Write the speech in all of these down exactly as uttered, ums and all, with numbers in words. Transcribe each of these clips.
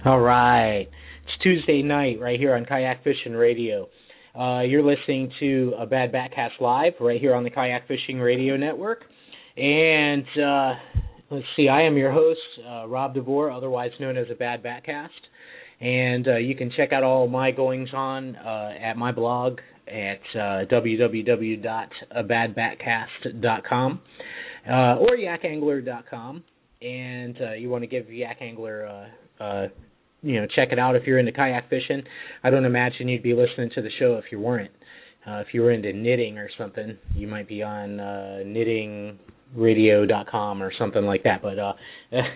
All right. It's Tuesday night right here on Kayak Fishing Radio. Uh, you're listening to a Bad Backcast Live right here on the Kayak Fishing Radio Network. And uh, let's see, I am your host, uh, Rob DeVore, otherwise known as a Bad Backcast. And uh, you can check out all my goings-on uh, at my blog at uh, w w w dot a bad backcast dot com uh, or yak angler dot com. And uh, you want to give Yak Angler uh, uh you know, check it out if you're into kayak fishing. I don't imagine you'd be listening to the show if you weren't. Uh, if you were into knitting or something, you might be on uh, knitting radio dot com or something like that. But uh,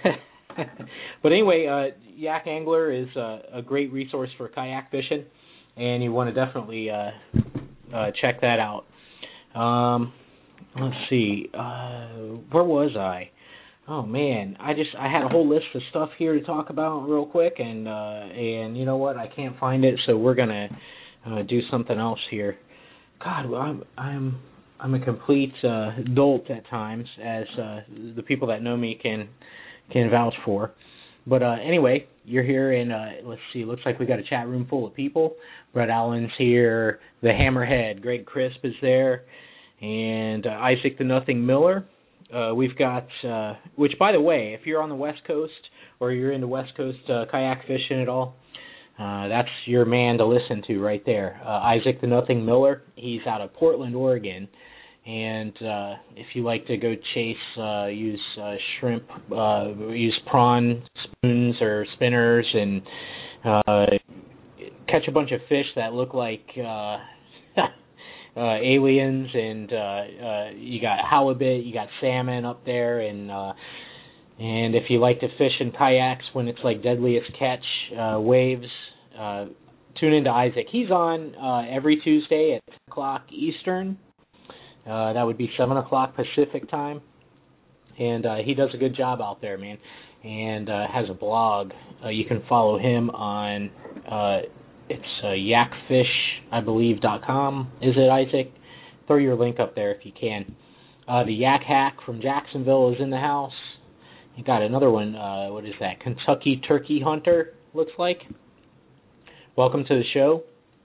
but anyway, uh, Yak Angler is uh, a great resource for kayak fishing, and you want to definitely uh, uh, check that out. Um, let's see, uh, where was I? Oh man, I just I had a whole list of stuff here to talk about real quick, and uh, and you know what? I can't find it, so we're gonna uh, do something else here. God, I'm I'm I'm a complete uh, dolt at times, as uh, the people that know me can can vouch for. But uh, anyway, you're here, and uh, let's see. Looks like we got a chat room full of people. Brett Allen's here. The Hammerhead, Greg Crisp is there, and uh, Isaac the Nothing Miller. Uh, we've got, uh, which, by the way, if you're on the West Coast or you're into West Coast uh, kayak fishing at all, uh, that's your man to listen to right there. Uh, Isaac the Nothing Miller, he's out of Portland, Oregon, and uh, if you like to go chase, uh, use uh, shrimp, uh, use prawn spoons or spinners and uh, catch a bunch of fish that look like Uh, Uh, aliens, and uh, uh, you got halibut, you got salmon up there, and uh, and if you like to fish in kayaks when it's like deadliest catch uh, waves, uh, tune into Isaac. He's on uh, every Tuesday at ten o'clock Eastern. Uh, that would be seven o'clock Pacific time, and uh, he does a good job out there, man, and uh, has a blog. Uh, you can follow him on Uh, It's uh, yakfish, I believe, dot com. Is it, Isaac? Throw your link up there if you can. Uh, the Yak Hack from Jacksonville is in the house. You got another one. Uh, what is that? Kentucky Turkey Hunter, looks like. Welcome to the show.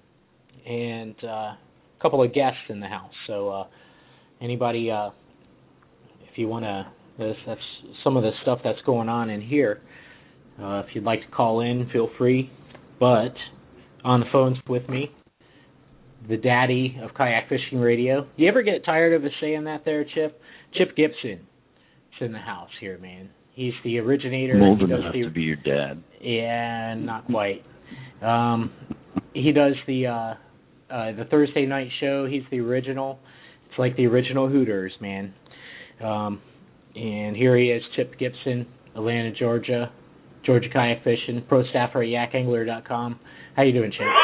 And uh, a couple of guests in the house. So uh, anybody, uh, if you want to, that's, that's some of the stuff that's going on in here. Uh, if you'd like to call in, feel free. But on the phones with me, the daddy of Kayak Fishing Radio. You ever get tired of us saying that there, Chip? Chip Gibson is in the house here, man. He's the originator. I'm old he enough the, to be your dad. Yeah, not quite. Um, he does the uh, uh, the Thursday night show. He's the original. It's like the original Hooters, man. Um, and here he is, Chip Gibson, Atlanta, Georgia, Georgia Kayak Fishing, pro staffer at yak angler dot com. How you doing, Chip?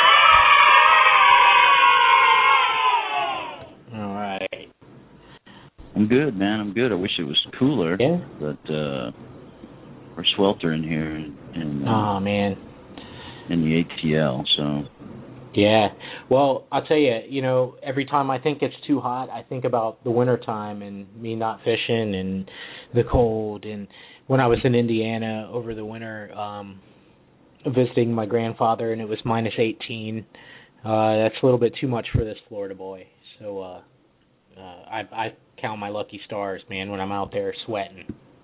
All right. I'm good, man. I'm good. I wish it was cooler. Yeah. But uh, we're sweltering here in, in, uh, oh, man. in the A T L, so. Yeah. Well, I'll tell you, you know, every time I think it's too hot, I think about the wintertime and me not fishing and the cold. And when I was in Indiana over the winter, um, visiting my grandfather, and it was minus eighteen. Uh, that's a little bit too much for this Florida boy. So uh, uh, I, I count my lucky stars, man, when I'm out there sweating.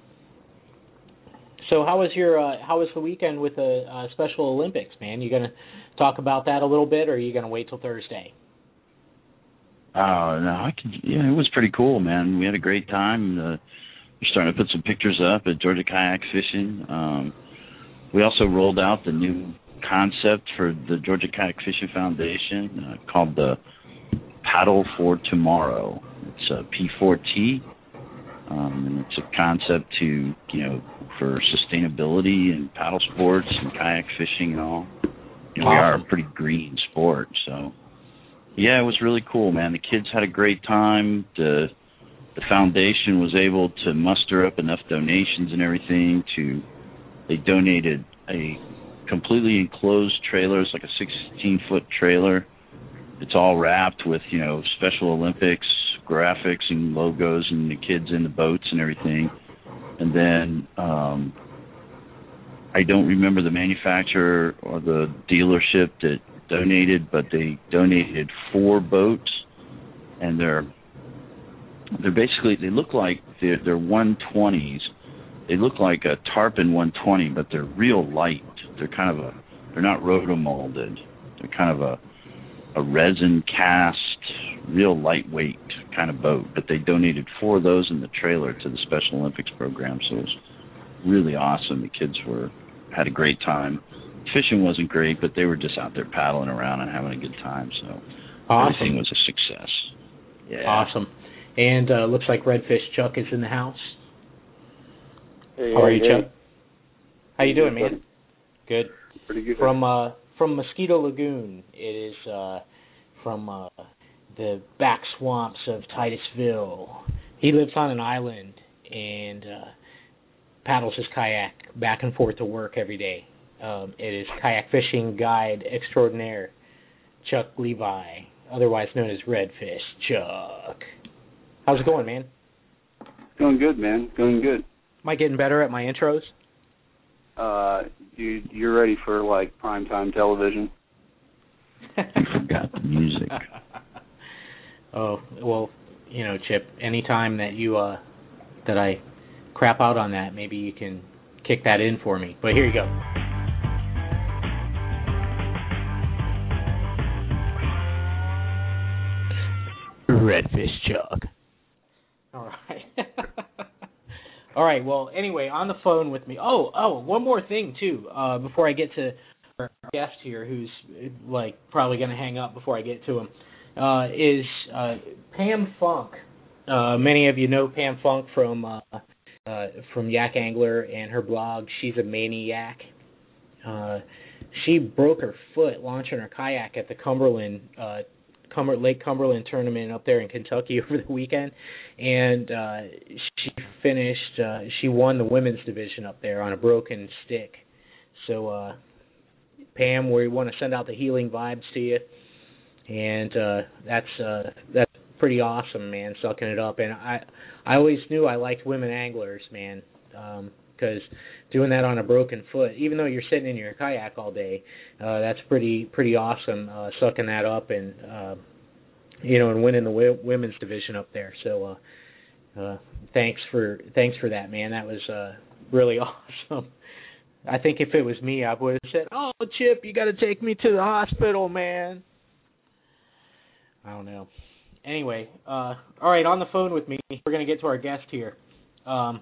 So how was your uh, how was the weekend with the uh, Special Olympics, man? You gonna talk about that a little bit, or are you gonna wait till Thursday? Oh no, I could. Yeah, it was pretty cool, man. We had a great time. Uh, we're starting to put some pictures up at Georgia Kayak Fishing. Um, We also rolled out the new concept for the Georgia Kayak Fishing Foundation uh, called the Paddle for Tomorrow. It's a P four T, um, and it's a concept to, you know, for sustainability and paddle sports and kayak fishing and all. You know, we are a pretty green sport, so yeah, it was really cool, man. The kids had a great time. The the foundation was able to muster up enough donations and everything to. They donated a completely enclosed trailer. It's like a sixteen-foot trailer. It's all wrapped with, you know, Special Olympics graphics and logos and the kids in the boats and everything. And then um, I don't remember the manufacturer or the dealership that donated, but they donated four boats, and they're they're basically they look like they're, they're one twenties. They look like a Tarpon one twenty, but they're real light. They're kind of a they're not rotomolded. They're kind of a a resin cast, real lightweight kind of boat. But they donated four of those in the trailer to the Special Olympics program, so it was really awesome. The kids were had a great time. Fishing wasn't great, but they were just out there paddling around and having a good time. So awesome. Everything was a success. Yeah. Awesome. And uh, looks like Redfish Chuck is in the house. Hey, How are hey, you, hey. Chuck? How you doing, man? Good. Pretty good. From uh, from Mosquito Lagoon. It is uh, from uh, the back swamps of Titusville. He lives on an island and uh, paddles his kayak back and forth to work every day. Um, it is kayak fishing guide extraordinaire, Chuck Levi, otherwise known as Redfish Chuck. How's it going, man? Going good, man. Going good. Am I getting better at my intros? Uh, you, you're ready for, like, primetime television? You forgot the music. Oh, well, you know, Chip, anytime that you, uh, that I crap out on that, maybe you can kick that in for me. But here you go. Redfish Chuck. All right. All right, well, anyway, on the phone with me. Oh, oh, one more thing, too, uh, before I get to our guest here, who's, like, probably going to hang up before I get to him, uh, is uh, Pam Funk. Uh, many of you know Pam Funk from uh, uh, from Yak Angler and her blog, She's a Maniac. Uh, she broke her foot launching her kayak at the Cumberland uh Cumber- Lake Cumberland tournament up there in Kentucky over the weekend, and uh, she finished. Uh, she won the women's division up there on a broken stick. So, uh, Pam, we want to send out the healing vibes to you, and uh, that's uh, that's pretty awesome, man. Sucking it up, and I I always knew I liked women anglers, man, because um, doing that on a broken foot, even though you're sitting in your kayak all day, uh, that's pretty pretty awesome. Uh, sucking that up and uh, you know and winning the w- women's division up there. So uh, uh, thanks for thanks for that, man. That was uh, really awesome. I think if it was me, I would have said, "Oh, Chip, you got to take me to the hospital, man." I don't know. Anyway, uh, all right, on the phone with me, we're going to get to our guest here. Um,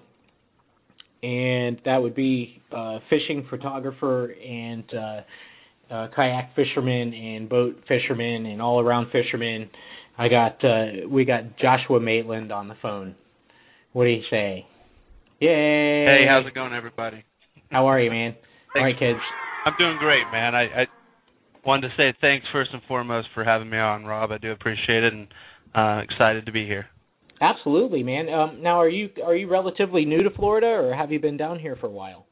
and that would be uh, fishing photographer and uh, uh, kayak fisherman and boat fisherman and all-around fisherman. I got uh, we got Joshua Maitland on the phone. What do you say? Yay! Hey, how's it going, everybody? How are you, man? Thanks. All right, kids. I'm doing great, man. I, I wanted to say thanks first and foremost for having me on, Rob. I do appreciate it, and uh, excited to be here. Absolutely, man. Um, now, are you are you relatively new to Florida, or have you been down here for a while?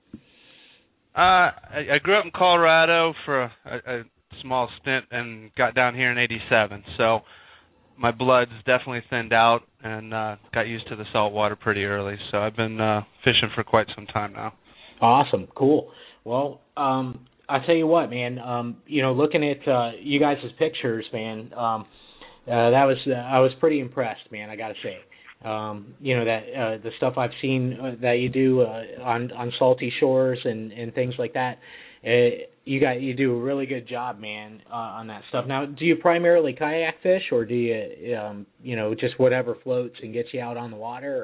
Uh, I, I grew up in Colorado for a, a, a small stint and got down here in eighty-seven. So my blood's definitely thinned out and uh, got used to the salt water pretty early. So I've been uh, fishing for quite some time now. Awesome, cool. Well, um, I tell you what, man. Um, you know, looking at uh, you guys' pictures, man. Um, Uh, that was uh, I was pretty impressed, man. I got to say, um, you know that uh, the stuff I've seen uh, that you do uh, on on salty shores and, and things like that. Uh, you got you do a really good job, man, uh, on that stuff. Now, do you primarily kayak fish, or do you um, you know just whatever floats and gets you out on the water?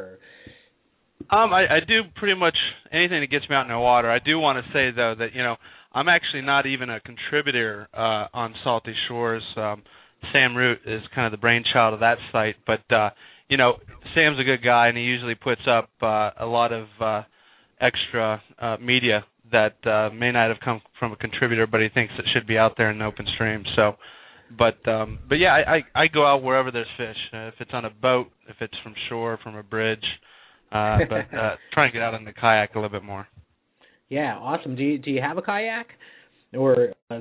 Or um, I, I do pretty much anything that gets me out in the water. I do want to say though that you know I'm actually not even a contributor uh, on Salty Shores. Um, Sam Root is kind of the brainchild of that site, but uh, you know, Sam's a good guy, and he usually puts up uh, a lot of uh, extra uh, media that uh, may not have come from a contributor, but he thinks it should be out there in the open stream. So, but um, but yeah, I, I, I go out wherever there's fish. Uh, if it's on a boat, if it's from shore, from a bridge, uh, but uh, try and get out on the kayak a little bit more. Yeah, awesome. Do you do you have a kayak, or? Uh,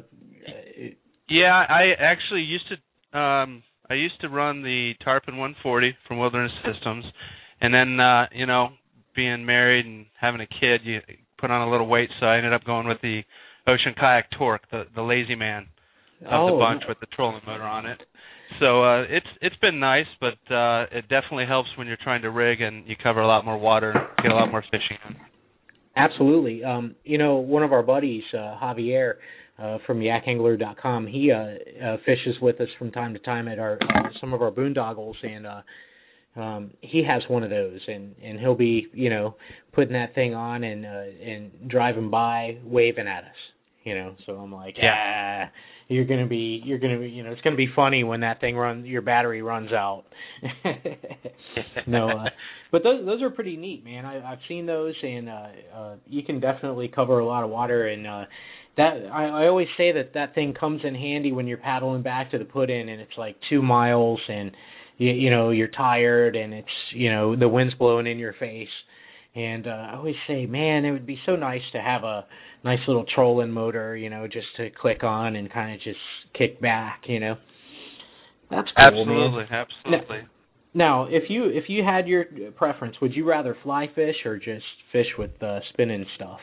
yeah, I actually used to. Um, I used to run the Tarpon one forty from Wilderness Systems, and then uh, you know, being married and having a kid, you put on a little weight, so I ended up going with the Ocean Kayak Torque, the the lazy man of oh, the bunch with the trolling motor on it. So uh, it's it's been nice, but uh, it definitely helps when you're trying to rig and you cover a lot more water, get a lot more fishing in. Absolutely. Um, you know, one of our buddies, uh, Javier uh, from yak angler dot com, he uh, uh, fishes with us from time to time at our uh, some of our boondoggles, and uh, um, he has one of those, and, and he'll be, you know, putting that thing on and uh, and driving by, waving at us. You know, so I'm like, yeah. ah, you're gonna be, you're gonna be, you know, it's gonna be funny when that thing runs, your battery runs out. no, uh, but those those are pretty neat, man. I, I've seen those, and uh, uh, you can definitely cover a lot of water. And uh, that I, I always say that that thing comes in handy when you're paddling back to the put-in, and it's like two miles, and you, you know you're tired, and it's you know the wind's blowing in your face. And uh, I always say, man, it would be so nice to have a nice little trolling motor, you know, just to click on and kind of just kick back, you know. That's cool, absolutely, man. Absolutely. Now, now, if you if you had your preference, would you rather fly fish or just fish with uh, spinning stuff?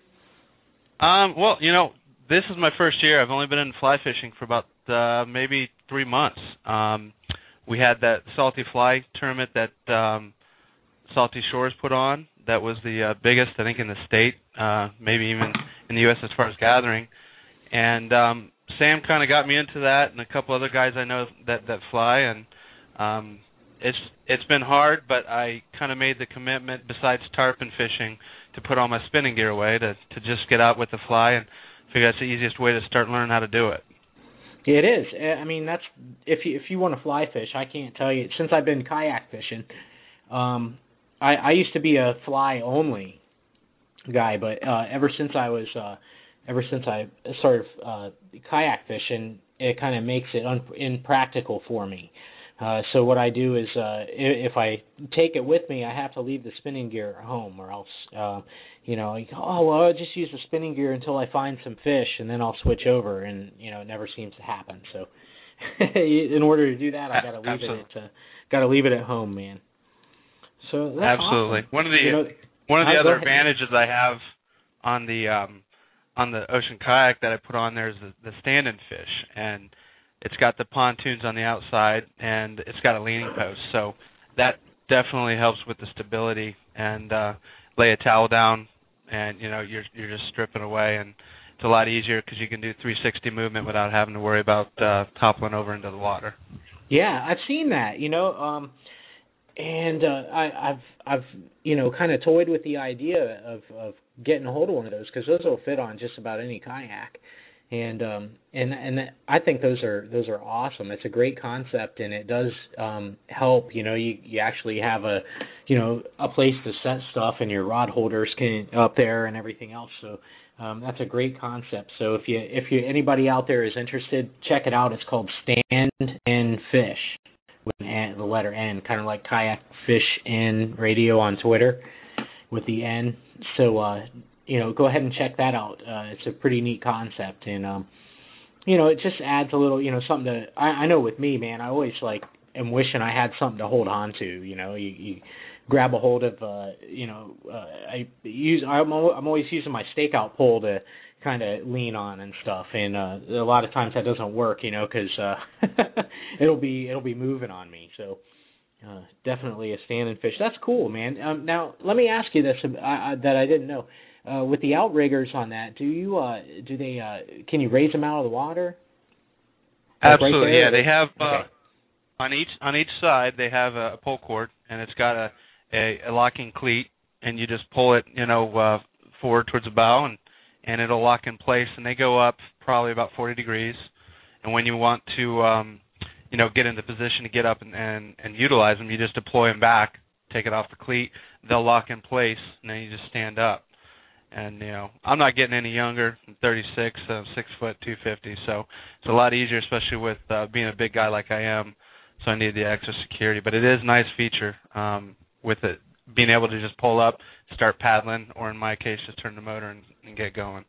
Um, well, you know, this is my first year. I've only been in fly fishing for about uh, maybe three months. Um, we had that Salty Fly tournament that um, Salty Shores put on. That was the uh, biggest, I think, in the state, uh, maybe even in the U S as far as gathering. And um, Sam kind of got me into that, and a couple other guys I know that that fly. And um, it's it's been hard, but I kind of made the commitment, besides tarpon fishing, to put all my spinning gear away to to just get out with the fly and figure that's the easiest way to start learning how to do it. It is. I mean, that's if you if you want to fly fish, I can't tell you. Since I've been kayak fishing, um, I, I used to be a fly only guy, but uh, ever since I was uh, ever since I started uh, kayak fishing, it kind of makes it un- impractical for me. Uh, so what I do is, uh, if I take it with me, I have to leave the spinning gear at home, or else, uh, you know, like, oh well, I'll just use the spinning gear until I find some fish, and then I'll switch over, and you know, it never seems to happen. So, in order to do that, I got to leave Absolutely. it. At, uh, got to leave it at home, man. So that's absolutely awesome. one of the you know, one of the I'll other advantages I have on the um, on the Ocean Kayak that I put on there is the, the stand-in fish, and it's got the pontoons on the outside, and it's got a leaning post, so that definitely helps with the stability. And uh, lay a towel down, and you know you're you're just stripping away, and it's a lot easier because you can do three sixty movement without having to worry about uh, toppling over into the water. Yeah, I've seen that. You know, um, and uh, I, I've I've you know kind of toyed with the idea of of getting a hold of one of those because those will fit on just about any kayak. And um and and I think those are those are awesome. It's a great concept, and it does um help. You know, you you actually have a you know a place to set stuff, and your rod holders can up there and everything else. So um, that's a great concept. So if you if you anybody out there is interested, check it out. It's called Stand and Fish with an N, the letter N, kind of like Kayak Fish N Radio on Twitter with the N. So. uh You know, go ahead and check that out. Uh, it's a pretty neat concept, and um, you know, it just adds a little, you know, something to. I, I know with me, man, I always like am wishing I had something to hold on to. You know, you, you grab a hold of, uh, you know, uh, I use. I'm I'm always using my stakeout pole to kind of lean on and stuff, and uh, a lot of times that doesn't work, you know, because uh, it'll be it'll be moving on me. So. Uh, definitely a stand-in fish. That's cool, man. Um, now, let me ask you this uh, uh, that I didn't know. Uh, with the outriggers on that, do you uh, do they uh, can you raise them out of the water? Like Absolutely, right yeah. They have okay. uh, on each on each side they have a pull cord, and it's got a, a, a locking cleat, and you just pull it, you know, uh, forward towards the bow, and and it'll lock in place. And they go up probably about forty degrees. And when you want to um, you know, get into position to get up and, and, and utilize them, you just deploy them back, take it off the cleat, they'll lock in place, and then you just stand up. And, you know, I'm not getting any younger. I'm thirty-six, so I'm six foot, two fifty, so it's a lot easier, especially with uh, being a big guy like I am, so I need the extra security. But it is a nice feature um, with it, being able to just pull up, start paddling, or in my case, just turn the motor and, and get going.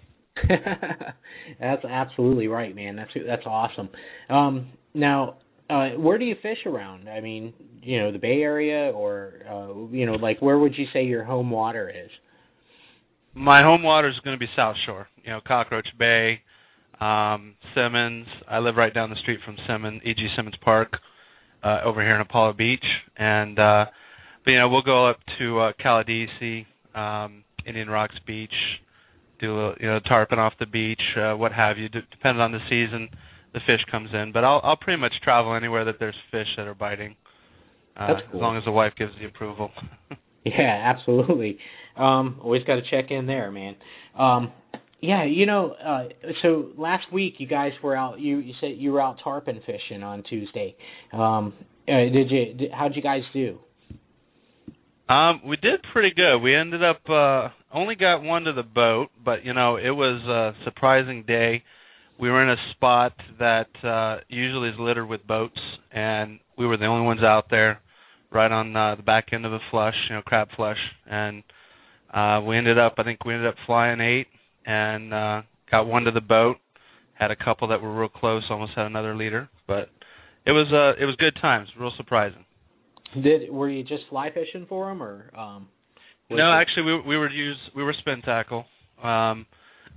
That's absolutely right, man. That's that's awesome. Um, now, uh, where do you fish around? I mean, you know, the Bay Area, or uh, you know, like where would you say your home water is? my home water is going to be South Shore. You know, Cockroach Bay, um, Simmons. I live right down the street from Simmons, E G. Simmons Park, uh, over here in Apollo Beach, and uh, but you know we'll go up to uh, Caladesi, um, Indian Rocks Beach, do a little, you know, tarpon off the beach, uh, what have you. D- depending on the season, the fish comes in. But I'll I'll pretty much travel anywhere that there's fish that are biting, uh, That's cool. as long as the wife gives the approval. Yeah, absolutely. Um, always got to check in there, man. Um, yeah, you know, uh, so last week you guys were out. You, you said you were out tarpon fishing on Tuesday. Um, uh, did you? Did, how'd you guys do? Um, we did pretty good. We ended up uh, only got one to the boat, but you know it was a surprising day. We were in a spot that uh, usually is littered with boats, and we were the only ones out there, right on uh, the back end of a flush, you know, crab flush, and uh, we ended up. I think we ended up flying eight, and uh, got one to the boat. Had a couple that were real close, almost had another leader, but it was uh, it was good times, real surprising. Did were you just fly fishing for them, or? Um, no, it... actually, we we were use we were spin tackle. Um,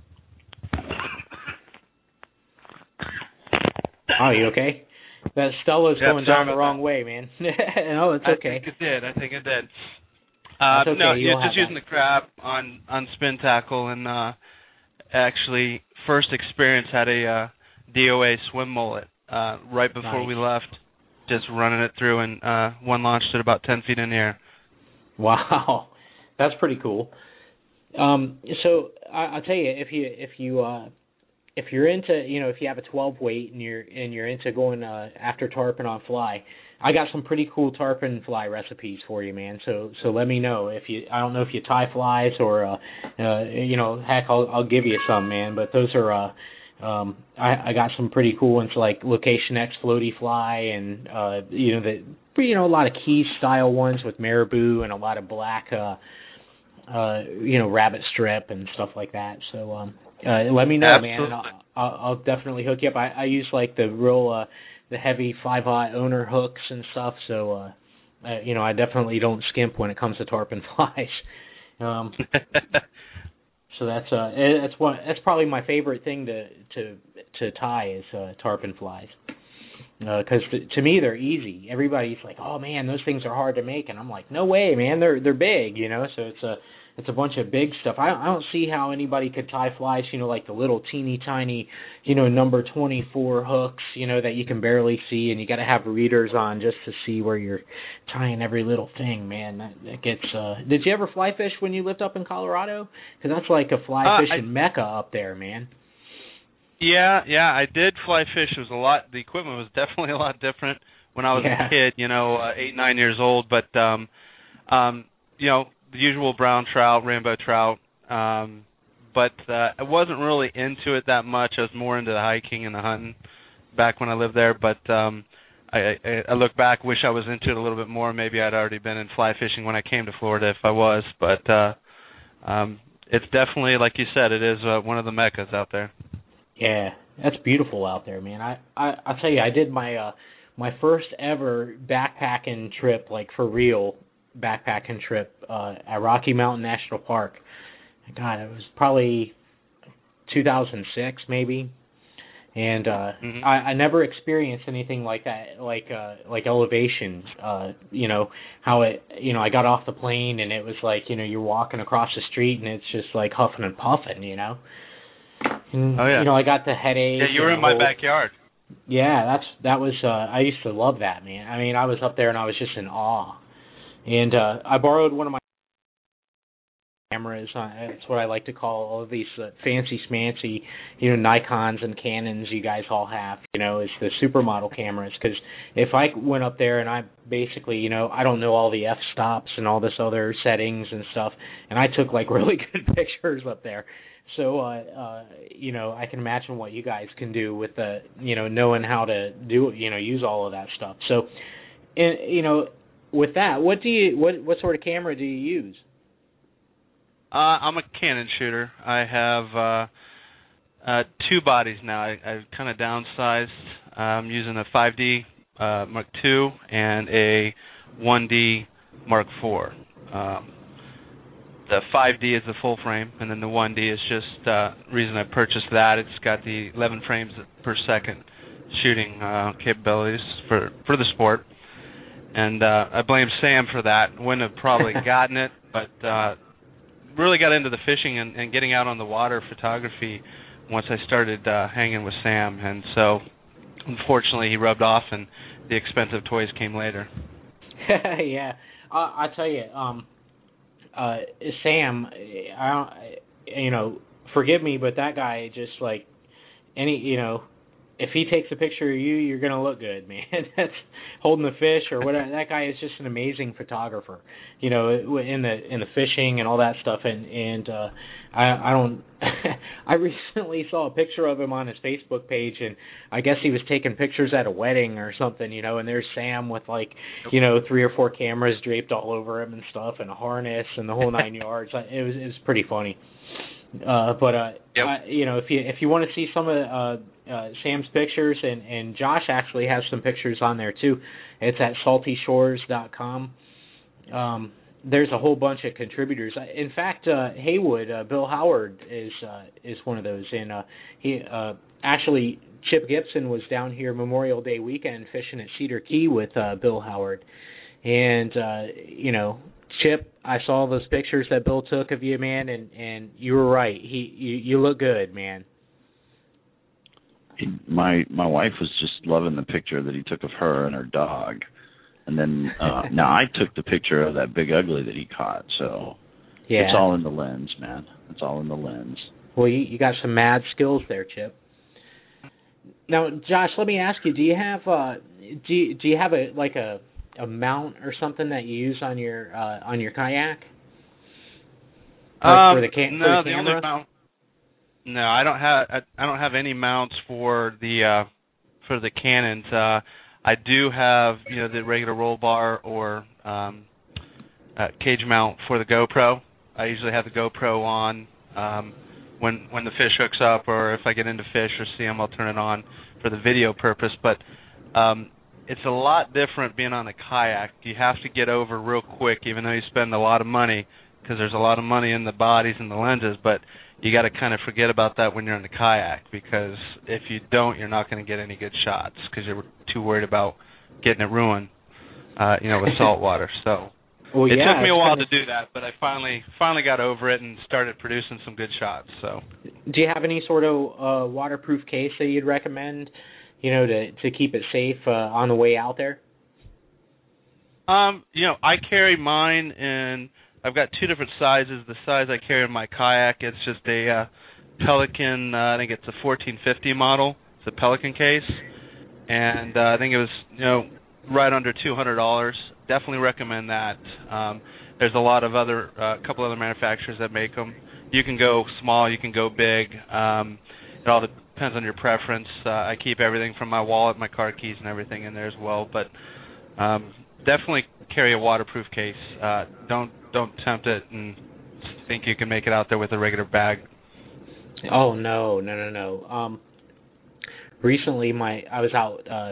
oh, you okay? That Stella's yep, going down the wrong that. way, man. No, it's okay. I think it did. I think it did. Uh, okay. No, You'll yeah, just using that. the crab on on spin tackle, and uh, actually first experience had a uh, D O A swim mullet uh, right before Nice. we left. Just running it through, and uh, one launched at about ten feet in the air. Wow, that's pretty cool. Um, so I, I'll tell you, if you if you uh, if you're into, you know, if you have a twelve weight and you're and you're into going uh, after tarpon on fly, I got some pretty cool tarpon fly recipes for you, man. So so let me know if you. I don't know if you tie flies or uh, uh, you know, heck, I'll I'll give you some, man. But those are. Uh, Um, I, I got some pretty cool ones like Location X floaty fly, and uh, you know the you know a lot of key style ones with marabou and a lot of black uh, uh, you know rabbit strip and stuff like that. So um, uh, let me know, Absolutely. man, and I'll, I'll, I'll definitely hook you up. I, I use like the real uh, the heavy five aught owner hooks and stuff. So uh, uh, you know I definitely don't skimp when it comes to tarpon flies. Um, So that's uh that's one that's probably my favorite thing to to to tie is uh, tarpon flies, because uh, to me they're easy. Everybody's like, oh man, those things are hard to make, and I'm like, no way, man, they're they're big, you know. So it's a it's a bunch of big stuff. I I don't see how anybody could tie flies, you know, like the little teeny tiny, you know, number twenty-four hooks, you know, that you can barely see, and you got to have readers on just to see where you're tying every little thing, man. That, that gets. Uh, did you ever fly fish when you lived up in Colorado? Because that's like a fly uh, fishing I, mecca up there, man. Yeah, yeah, I did fly fish. It was a lot. The equipment was definitely a lot different when I was Yeah. a kid. You know, uh, eight, nine years old. But um, um, you know, the usual brown trout, rainbow trout. Um, but uh, I wasn't really into it that much. I was more into the hiking and the hunting back when I lived there. But um, I, I, I look back, wish I was into it a little bit more. Maybe I'd already been in fly fishing when I came to Florida, if I was. But uh, um, it's definitely, like you said, it is uh, one of the meccas out there. Yeah, that's beautiful out there, man. I I I'll tell you, I did my uh my first ever backpacking trip, like for real backpacking trip uh at Rocky Mountain National Park. God, it was probably two thousand six maybe. And uh mm-hmm. I, I never experienced anything like that, like uh like elevations, uh you know, how it you know, I got off the plane and it was like, you know, you're walking across the street and it's just like huffing and puffing, you know. And, oh yeah. You know, I got the headache. Yeah, you were in my whole, backyard. Yeah, that's that was. Uh, I used to love that, man. I mean, I was up there and I was just in awe. And uh, I borrowed one of my cameras. Uh, that's what I like to call all of these uh, fancy smancy, you know, Nikons and Canons you guys all have. You know, is the supermodel cameras. Because if I went up there and I basically, you know, I don't know all the f stops and all this other settings and stuff, and I took like really good pictures up there. So, uh, uh, you know, I can imagine what you guys can do with the, you know, knowing how to do, you know, use all of that stuff. So, and, you know, with that, what do you, what, what sort of camera do you use? Uh, I'm a Canon shooter. I have uh, uh, two bodies now. I, I've kind of downsized. I'm using a five D uh, Mark two and a one D Mark four. Um, the five D is the full frame, and then the one D is just uh, reason I purchased that. It's got the eleven frames per second shooting uh, capabilities for for the sport, and uh, I blame Sam for that. Wouldn't have probably gotten it, but uh, really got into the fishing and, and getting out on the water photography once I started uh, hanging with Sam, and so unfortunately he rubbed off, and the expensive toys came later. Yeah, uh, I tell you. Um, Uh, Sam, I don't, you know, forgive me, but that guy just like any, you know, if he takes a picture of you, you're gonna look good, man. That's holding the fish or whatever. That guy is just an amazing photographer, you know, in the in the fishing and all that stuff. And and uh, I I don't. I recently saw a picture of him on his Facebook page, and I guess he was taking pictures at a wedding or something, you know. And there's Sam with like, you know, three or four cameras draped all over him and stuff, and a harness and the whole nine yards. It was it was pretty funny. Uh, but uh, yep. I, you know, if you if you want to see some of uh, uh, Sam's pictures, and, and Josh actually has some pictures on there too. It's at salty shores dot com. Um, there's a whole bunch of contributors. In fact, uh, Haywood, uh, Bill Howard is uh, is one of those, and uh, he uh, actually Chip Gibson was down here Memorial Day weekend fishing at Cedar Key with uh, Bill Howard, and uh, you know. Chip, I saw those pictures that Bill took of you, man, and, and you were right. He, you, you look good, man. He, my my wife was just loving the picture that he took of her and her dog, and then uh, now I took the picture of that big ugly that he caught. So yeah. It's all in the lens, man. It's all in the lens. Well, you, you got some mad skills there, Chip. Now, Josh, let me ask you: Do you have uh, do you, do you have a like a a mount or something that you use on your uh, on your kayak? Like um, for the cam- no, for the, the camera? only mount. No, I don't have I, I don't have any mounts for the uh, for the Canons. Uh, I do have you know the regular roll bar or um, uh, cage mount for the GoPro. I usually have the GoPro on um, when when the fish hooks up, or if I get into fish or see them, I'll turn it on for the video purpose. But um, it's a lot different being on a kayak. You have to get over real quick, even though you spend a lot of money, because there's a lot of money in the bodies and the lenses, but you got to kind of forget about that when you're in the kayak, because if you don't, you're not going to get any good shots because you're too worried about getting it ruined, uh, you know, with salt water. So well, it yeah, took me a while kinda... to do that, but I finally finally got over it and started producing some good shots. So, do you have any sort of uh, waterproof case that you'd recommend? You know, to to keep it safe uh, on the way out there? Um, you know, I carry mine in, I've got two different sizes. The size I carry in my kayak, it's just a uh, Pelican, uh, I think it's a fourteen fifty model. It's a Pelican case. And uh, I think it was, you know, right under two hundred dollars. Definitely recommend that. Um, there's a lot of other, a uh, couple other manufacturers that make them. You can go small, you can go big. Um, it all depends on your preference. Uh, I keep everything from my wallet, my car keys, and everything in there as well. But um, definitely carry a waterproof case. Uh, don't don't tempt it and think you can make it out there with a regular bag. Oh no, no, no, no. Um, recently, my I was out. Uh,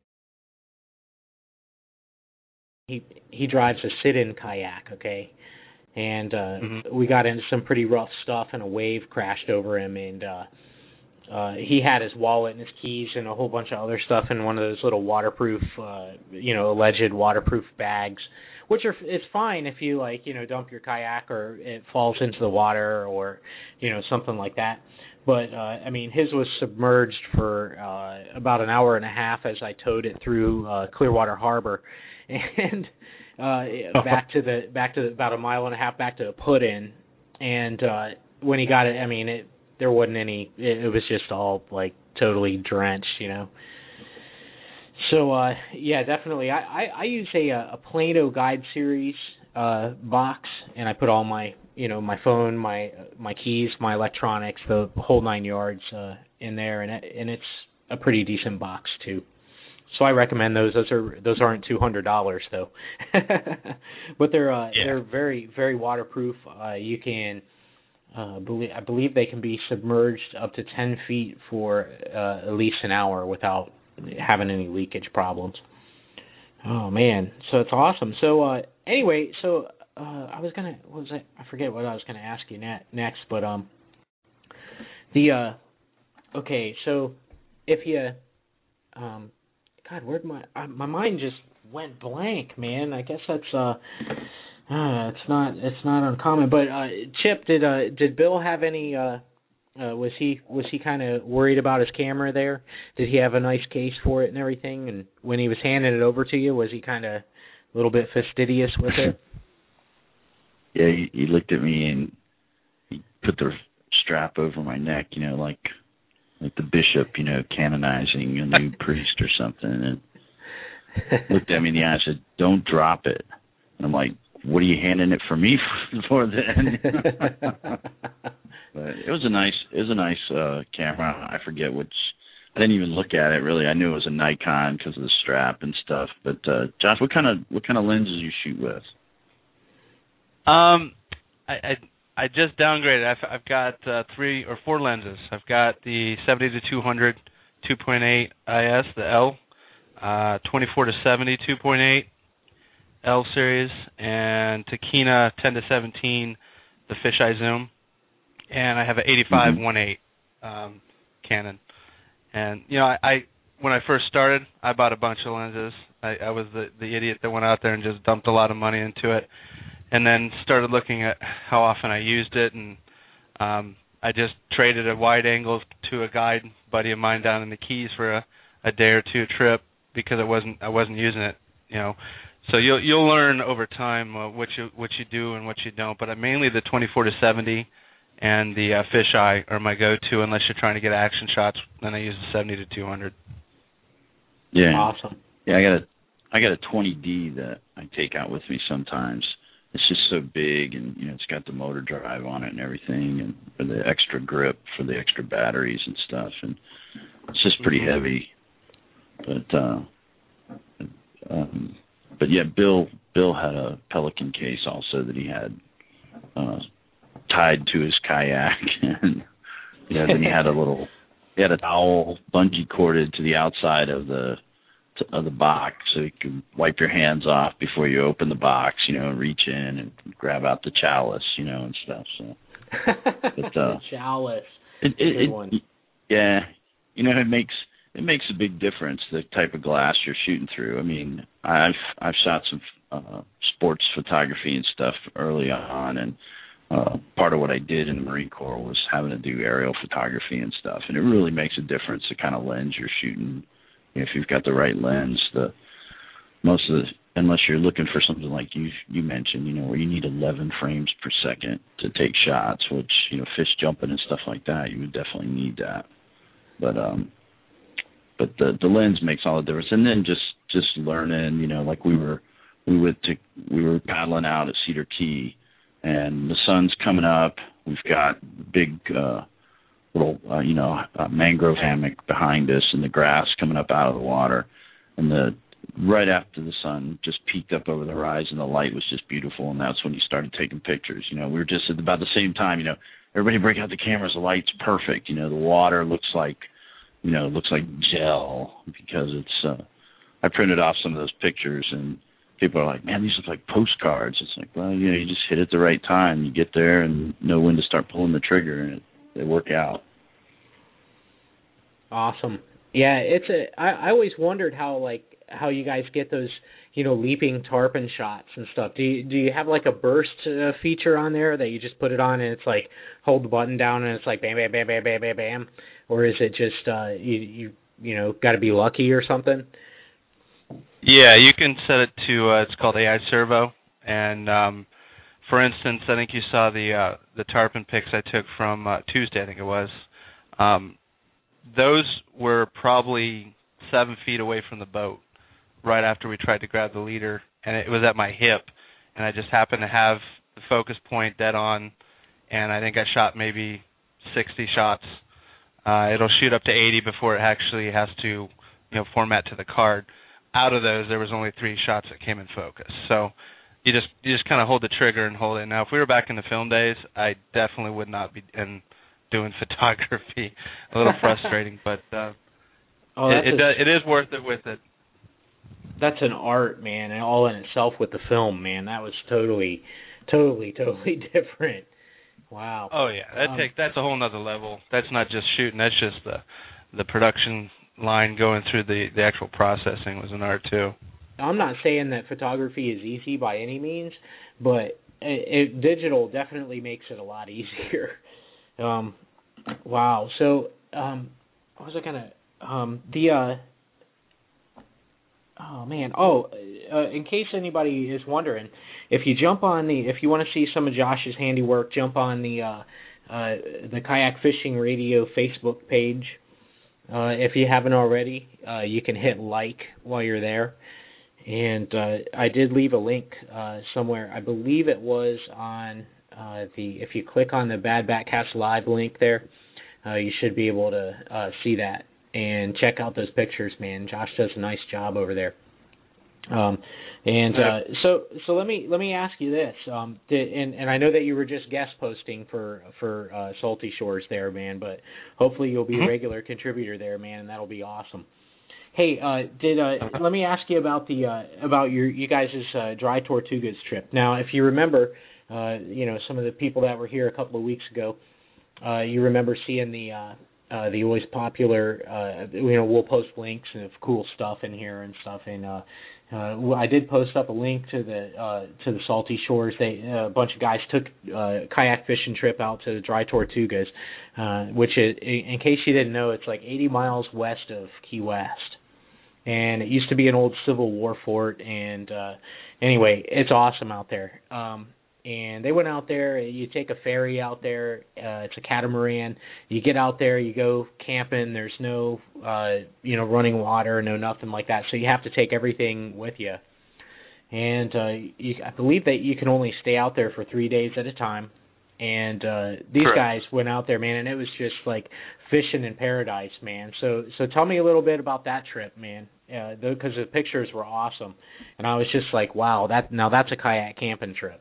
he he drives a sit-in kayak, okay, and uh, Mm-hmm. we got into some pretty rough stuff, and a wave crashed over him, and uh, uh, he had his wallet and his keys and a whole bunch of other stuff in one of those little waterproof, uh, you know, alleged waterproof bags, which are it's fine if you like, you know, dump your kayak or it falls into the water or, you know, something like that. But uh, I mean, his was submerged for uh, about an hour and a half as I towed it through uh, Clearwater Harbor, and uh, back to the back to the, about a mile and a half back to the put-in. And uh, when he got it, I mean, it there wasn't any. It, it was just all like totally drenched, you know. So uh, yeah, definitely. I, I, I use a a Plano Guide Series uh, box, and I put all my you know my phone, my my keys, my electronics, the whole nine yards uh, in there, and it, and it's a pretty decent box too. So I recommend those. Those are those aren't two hundred dollars though, but they're uh, Yeah. they're very very waterproof. Uh, you can. Uh, believe, I believe they can be submerged up to ten feet for uh, at least an hour without having any leakage problems. Oh man, so it's awesome. So uh, anyway, so uh, I was gonna, what was I? I forget what I was gonna ask you ne- next, but um, the uh, okay, so if you, um, God, where'd my uh, my mind just went blank, man. I guess that's uh, uh it's not it's not uncommon. But uh, Chip, did uh did Bill have any uh? Uh, was he was he kind of worried about his camera there? Did he have a nice case for it and everything? And when he was handing it over to you, was he kind of a little bit fastidious with it? Yeah, he, he looked at me and he put the strap over my neck, you know, like like the bishop, you know, canonizing a new priest or something, and looked at me in the eye and said, "Don't drop it." And I'm like, "What are you handing it for me for then?" But it was a nice, it was a nice uh, camera. I forget which. I didn't even look at it really. I knew it was a Nikon because of the strap and stuff. But uh, Josh, what kind of what kind of lenses you shoot with? Um, I I, I just downgraded. I've I've got uh, three or four lenses. I've got the seventy to two hundred two point eight I S, the L, uh, twenty-four to seventy two point eight L series, and Tokina ten to seventeen, the fisheye zoom. And I have an eighty-five one eight um, Canon. And you know, I, I when I first started, I bought a bunch of lenses. I, I was the the idiot that went out there and just dumped a lot of money into it, and then started looking at how often I used it, and um, I just traded a wide angle to a guide buddy of mine down in the Keys for a, a day or two trip because I wasn't I wasn't using it, you know. So you'll you'll learn over time uh, what you what you do and what you don't. But I mainly the twenty-four to seventy. And the uh, fisheye are my go-to unless you're trying to get action shots. Then I use the seventy to two hundred. Yeah, awesome. Yeah, I got a I got a twenty D that I take out with me sometimes. It's just so big, and you know, it's got the motor drive on it and everything, and for the extra grip for the extra batteries and stuff. And it's just pretty heavy. But uh, um, but yeah, Bill Bill had a Pelican case also that he had. Uh, tied to his kayak, and you know, then he had a little, he had a towel bungee corded to the outside of the to, of the box, so you could wipe your hands off before you open the box, you know, and reach in and grab out the chalice, you know, and stuff. So, but, uh, chalice, it, it, good it, one. Yeah, you know, it makes it makes a big difference the type of glass you're shooting through. I mean, I've I've shot some uh, sports photography and stuff early on, and Uh, part of what I did in the Marine Corps was having to do aerial photography and stuff, and it really makes a difference the kind of lens you're shooting. You know, if you've got the right lens, the most of the, unless you're looking for something like you you mentioned, you know, where you need eleven frames per second to take shots, which, you know, fish jumping and stuff like that, you would definitely need that. But um, but the the lens makes all the difference, and then just just learning, you know, like we were we went to we were paddling out at Cedar Key. And the sun's coming up. We've got big uh, little, uh, you know, uh, mangrove hammock behind us, and the grass coming up out of the water. And the right after the sun just peeked up over the horizon, the light was just beautiful, and that's when you started taking pictures. You know, we were just at about the same time. You know, everybody break out the cameras. The light's perfect. You know, the water looks like, you know, looks like gel because it's. Uh, I printed off some of those pictures, and people are like, man, these look like postcards. It's like, well, you know, you just hit it at the right time. You get there and know when to start pulling the trigger, and it, they work out. Awesome. Yeah, it's a. I, I always wondered how like how you guys get those, you know, leaping tarpon shots and stuff. Do you do you have like a burst uh, feature on there that you just put it on and it's like hold the button down and it's like bam, bam, bam, bam, bam, bam, bam, or is it just uh, you you you know got to be lucky or something? Yeah, you can set it to, uh, it's called A I Servo, and um, for instance, I think you saw the uh, the tarpon pics I took from uh, Tuesday, I think it was. Um, those were probably seven feet away from the boat right after we tried to grab the leader, and it was at my hip, and I just happened to have the focus point dead on, and I think I shot maybe sixty shots. Uh, it'll shoot up to eighty before it actually has to, you know, format to the card. Out of those, there was only three shots that came in focus. So you just you just kind of hold the trigger and hold it. Now, if we were back in the film days, I definitely would not be in doing photography. A little frustrating, but uh, oh, it, it, a, it is worth it with it. that's an art, man, and all in itself with the film, man. That was totally, totally, totally different. Wow. Oh yeah, that um, take that's a whole nother level. That's not just shooting. That's just the the production line going through the the actual processing was an art too. I'm not saying that photography is easy by any means, but it, it, digital definitely makes it a lot easier. Um, wow. So, um, what was I gonna? Um, the uh, oh man. Oh, uh, in case anybody is wondering, if you jump on the, if you want to see some of Josh's handiwork, jump on the uh, uh, the Kayak Fishing Radio Facebook page. Uh, if you haven't already, uh, you can hit like while you're there. And uh, I did leave a link uh, somewhere. I believe it was on uh, the. If you click on the Bad Backcast Live link there, uh, you should be able to uh, see that and check out those pictures. Man, Josh does a nice job over there. Um, and uh, so, so let me let me ask you this. Um, did, and and I know that you were just guest posting for for uh, Salty Shores there, man. But hopefully you'll be mm-hmm. a regular contributor there, man, and that'll be awesome. Hey, uh, did uh, let me ask you about the uh, about your you guys' uh, Dry Tortugas trip. Now, if you remember, uh, you know some of the people that were here a couple of weeks ago, uh, you remember seeing the uh, uh, the always popular. Uh, you know, we'll post links of cool stuff in here and stuff. And uh, uh, I did post up a link to the uh, to the Salty Shores. They uh, a bunch of guys took a kayak fishing trip out to the Dry Tortugas, uh, which is, in case you didn't know, it's like eighty miles west of Key West. And it used to be an old Civil War fort, and uh, anyway, it's awesome out there. Um, and they went out there. You take a ferry out there. Uh, it's a catamaran. You get out there. You go camping. There's no, uh, you know, running water, no nothing like that. So you have to take everything with you. And uh, you, I believe that you can only stay out there for three days at a time. And uh, these Correct. guys went out there, man, and it was just like fishing in paradise, man. So, so tell me a little bit about that trip, man, because uh, the pictures were awesome, and I was just like, wow, that now that's a kayak camping trip.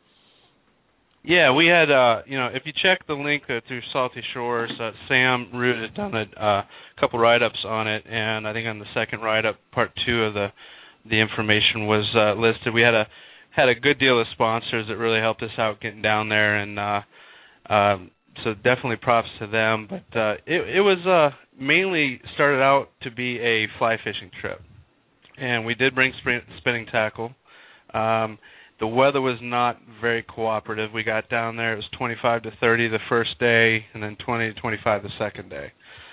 Yeah, we had, uh, you know, if you check the link uh, through Salty Shores, uh, Sam Root had done a uh, couple write-ups on it, and I think on the second write-up, part two of the the information was uh, listed. We had a had a good deal of sponsors that really helped us out getting down there, and uh, um, so definitely props to them. But uh, it, it was uh, mainly started out to be a fly fishing trip, and we did bring spin- spinning tackle. Um, the weather was not very cooperative. We got down there, it was twenty-five to thirty the first day, and then twenty to twenty-five the second day.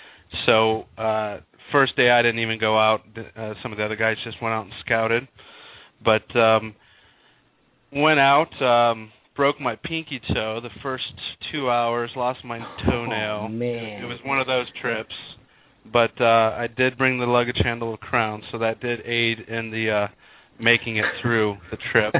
So uh, first day I didn't even go out. Uh, some of the other guys just went out and scouted. But um, went out, um, broke my pinky toe the first two hours, lost my toenail. Oh, man. It was one of those trips. But uh, I did bring the luggage handle of Crown, so that did aid in the uh, making it through the trip.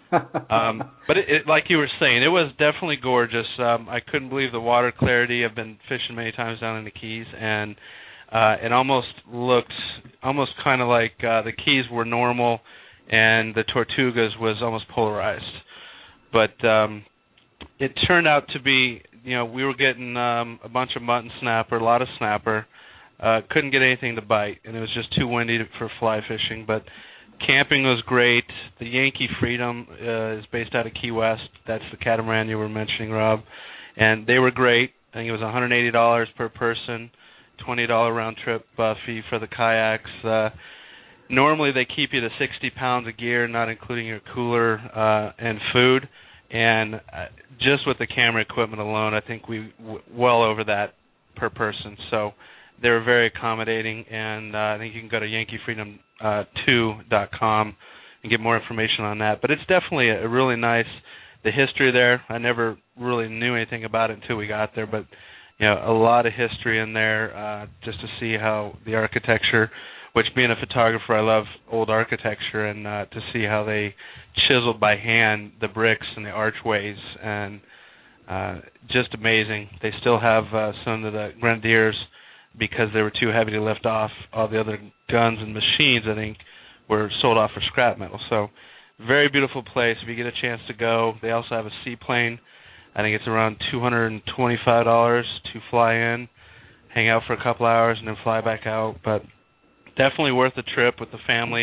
um, but it, it, like you were saying, it was definitely gorgeous. Um, I couldn't believe the water clarity. I've been fishing many times down in the Keys, and uh, it almost looked almost kind of like uh, the Keys were normal, and the Tortugas was almost polarized. But um, it turned out to be, you know, we were getting um, a bunch of mutton snapper, a lot of snapper. Uh, couldn't get anything to bite, and it was just too windy to, for fly fishing. But camping was great. The Yankee Freedom uh, is based out of Key West. That's the catamaran you were mentioning, Rob. And they were great. I think it was one hundred eighty dollars per person, twenty dollars round-trip uh, fee for the kayaks. Uh, normally they keep you to sixty pounds of gear, not including your cooler uh, and food. And uh, just with the camera equipment alone, I think we w- well over that per person. So they were very accommodating, and uh, I think you can go to yankee freedom two dot com and get more information on that. But it's definitely a, a really nice, the history there, I never really knew anything about it until we got there, but you know, a lot of history in there uh, just to see how the architecture, which being a photographer, I love old architecture, and uh, to see how they chiseled by hand the bricks and the archways, and uh, just amazing. They still have uh, some of the Grenadiers, because they were too heavy to lift off. All the other guns and machines, I think, were sold off for scrap metal. So very beautiful place. If you get a chance to go, they also have a seaplane. I think it's around two hundred twenty-five dollars to fly in, hang out for a couple hours, and then fly back out. But definitely worth the trip with the family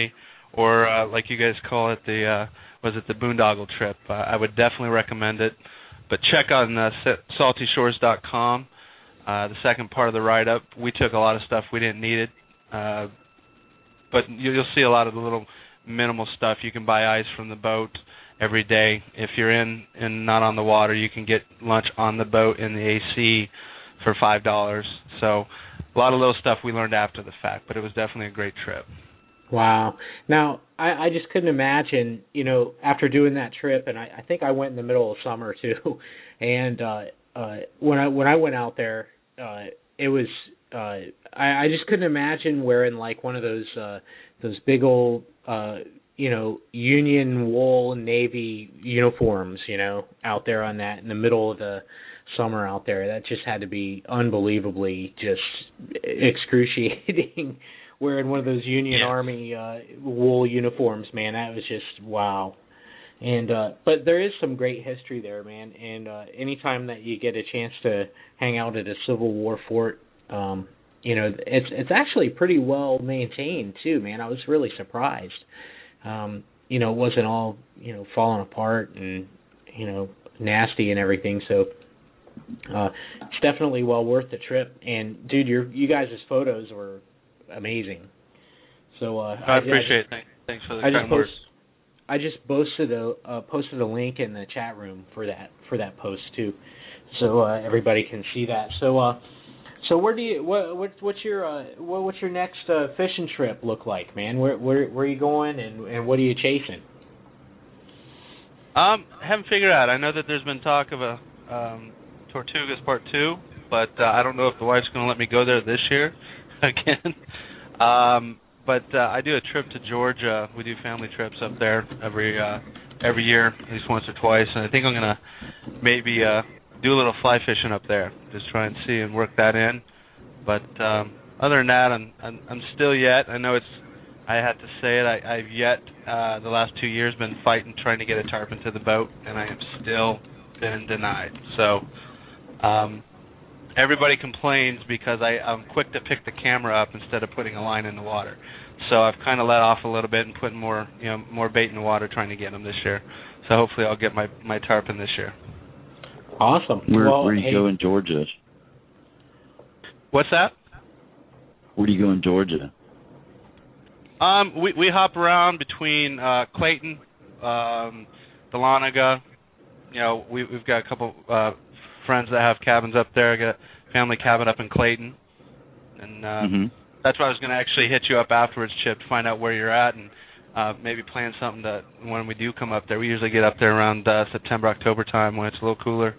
or uh, like you guys call it, the uh, was it the boondoggle trip? Uh, I would definitely recommend it. But check on uh, salty shores dot com. Uh, the second part of the write-up, we took a lot of stuff we didn't need it, uh, but you'll see a lot of the little minimal stuff. You can buy ice from the boat every day. If you're in and not on the water, you can get lunch on the boat in the A C for five dollars. So a lot of little stuff we learned after the fact, but it was definitely a great trip. Wow. Now, I, I just couldn't imagine, you know, after doing that trip, and I, I think I went in the middle of summer too, and uh, uh, when I when I went out there, uh, it was uh, I, I just couldn't imagine wearing like one of those uh, those big old uh, you know Union wool Navy uniforms, you know, out there on that in the middle of the summer out there. That just had to be unbelievably just excruciating. Wearing one of those Union yeah. Army uh, wool uniforms, man, that was just wow. And uh, but there is some great history there, man. And uh, anytime that you get a chance to hang out at a Civil War fort, um, you know, it's it's actually pretty well maintained too, man. I was really surprised. Um, you know, it wasn't all you know falling apart and you know nasty and everything. So uh, it's definitely well worth the trip. And dude, your you guys' photos were amazing. So uh, I appreciate I, it. Thanks for the I kind just words. Post, I just posted a uh, posted a link in the chat room for that for that post too, so uh, everybody can see that. So uh, so where do you what, what what's your uh, what, what's your next uh, fishing trip look like, man? Where where where are you going and and what are you chasing? Um, haven't figured out. I know that there's been talk of a um, Tortugas Part Two, but uh, I don't know if the wife's going to let me go there this year. Again, um, but uh, I do a trip to Georgia. We do family trips up there every uh, every year, at least once or twice. And I think I'm gonna maybe uh, do a little fly fishing up there, just try and see and work that in. But um, other than that, I'm, I'm I'm still yet. I know it's. I had to say it. I, I've yet uh, the last two years been fighting trying to get a tarpon to the boat, and I am still been denied. So. Um, Everybody complains because I, I'm quick to pick the camera up instead of putting a line in the water. So I've kind of let off a little bit and putting more, you know, more bait in the water trying to get them this year. So hopefully I'll get my, my tarpon this year. Awesome. Where, well, where do you hey, go in Georgia? What's that? Where do you go in Georgia? Um, we we hop around between uh, Clayton, um, Dahlonega. You know, we we've got a couple. Uh, friends that have cabins up there. I got a family cabin up in Clayton, and uh, mm-hmm. that's why I was going to actually hit you up afterwards, Chip, to find out where you're at and uh, maybe plan something that when we do come up there. We usually get up there around uh, September, October time when it's a little cooler.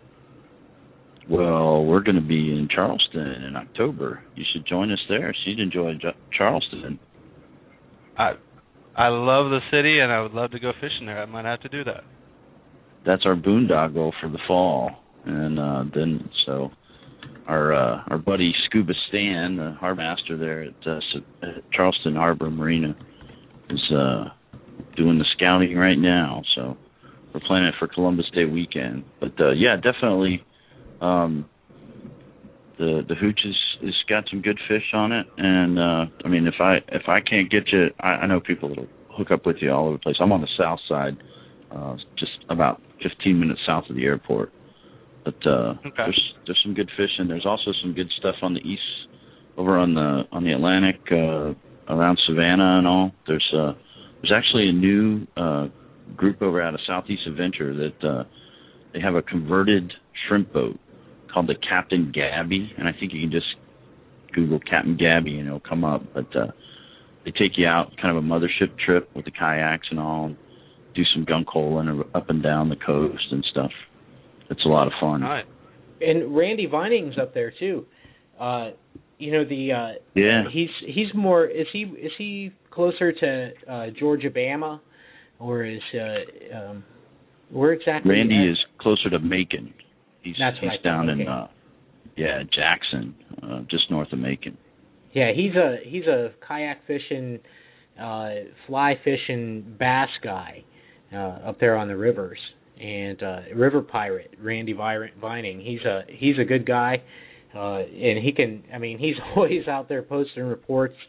Well, we're going to be in Charleston in October. You should join us there. So you'd enjoy Charleston. I I love the city, and I would love to go fishing there. I might have to do that. That's our boondoggle for the fall. And uh, then, so our uh, our buddy Scuba Stan, the harbor master there at, uh, at Charleston Harbor Marina, is uh, doing the scouting right now. So we're planning it for Columbus Day weekend. But uh, yeah, definitely, um, the the hooch is is got some good fish on it. And uh, I mean, if I if I can't get you, I, I know people that'll hook up with you all over the place. I'm on the south side, uh, just about fifteen minutes south of the airport. But uh, okay. there's there's some good fishing. There's also some good stuff on the east, over on the on the Atlantic, uh, around Savannah and all. There's uh, there's actually a new uh, group over out of Southeast Adventure that uh, they have a converted shrimp boat called the Captain Gabby, and I think you can just Google Captain Gabby and it'll come up. But uh, they take you out, kind of a mothership trip with the kayaks and all, and do some gunk holing up and down the coast and stuff. It's a lot of fun. All right. And Randy Vining's up there too. Uh, you know the uh, yeah. He's he's more is he is he closer to uh, Georgia, Bama, or is uh, um, where exactly? Randy at? is closer to Macon. He's That's he's right. down okay. in uh, yeah Jackson, uh, just north of Macon. Yeah, he's a he's a kayak fishing, uh, fly fishing bass guy uh, up there on the rivers. And uh, River Pirate, Randy Vining, he's a he's a good guy, uh, and he can. I mean, he's always out there posting reports,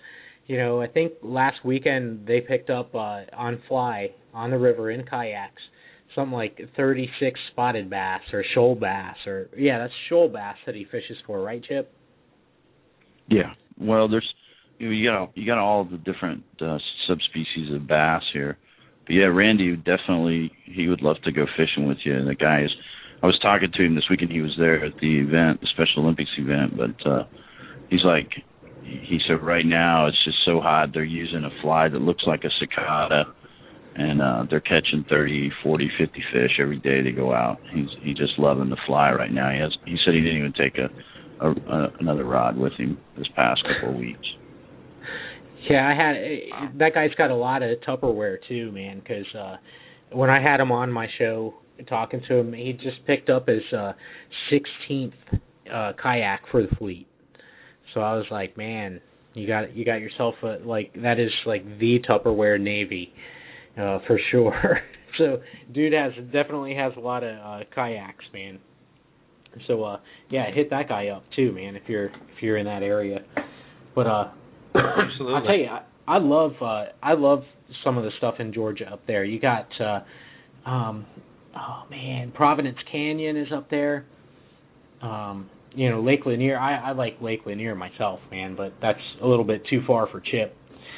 you know, I think last weekend they picked up uh, on fly on the river in kayaks something like thirty-six spotted bass or shoal bass or yeah, that's shoal bass that he fishes for, right, Chip? Yeah. Well, there's you, know, you got you got all the different uh, subspecies of bass here. But yeah, Randy would definitely he would love to go fishing with you. And the guy is, I was talking to him this weekend. He was there at the event, the Special Olympics event. But uh, he's like, he said right now it's just so hot. They're using a fly that looks like a cicada, and uh, they're catching thirty, forty, fifty fish every day they go out. He's he's just loving the fly right now. He has. He said he didn't even take a, a, a another rod with him this past couple of weeks. Yeah, I had that guy's got a lot of Tupperware too, man. Because uh, when I had him on my show talking to him, he just picked up his uh, sixteenth uh, kayak for the fleet. So I was like, man, you got you got yourself a like that is like the Tupperware Navy uh, for sure. So dude has definitely has a lot of uh, kayaks, man. So uh, yeah, hit that guy up too, man. If you're if you're in that area, but uh. Absolutely. I'll tell you, I, I love uh, I love some of the stuff in Georgia up there. You got, uh, um, oh man, Providence Canyon is up there. Um, you know, Lake Lanier. I, I like Lake Lanier myself, man, but that's a little bit too far for Chip.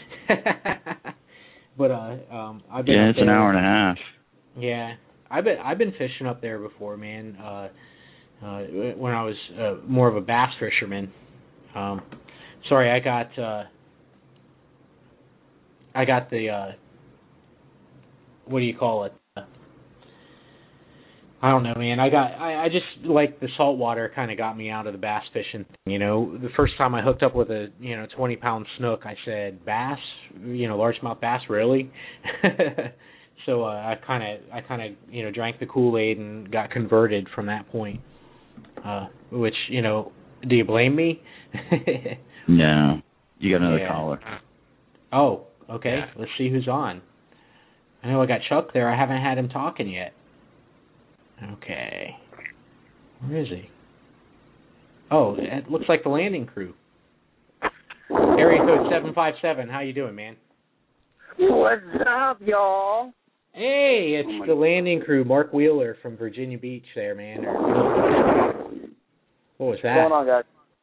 but uh, um, I've been. Yeah, up it's there. an hour and a half. Yeah, I've been I've been fishing up there before, man. Uh, uh, when I was uh, more of a bass fisherman. Um, Sorry, I got uh, I got the uh, what do you call it? Uh, I don't know, man. I got I, I just like the saltwater kind of got me out of the bass fishing thing. You know, the first time I hooked up with a you know twenty pound snook, I said bass, you know, largemouth bass, really. so uh, I kind of I kind of you know drank the Kool-Aid and got converted from that point. Uh, which you know, do you blame me? No, you got another yeah. caller. Oh, okay. Yeah. Let's see who's on. I know I got Chuck there. I haven't had him talking yet. Okay. Where is he? Oh, it looks like the landing crew. Area code seven five seven. How you doing, man? What's up, y'all? Hey, it's Oh my the landing crew. Mark Wheeler from Virginia Beach there, man. Or, what was that? What's going on, guys?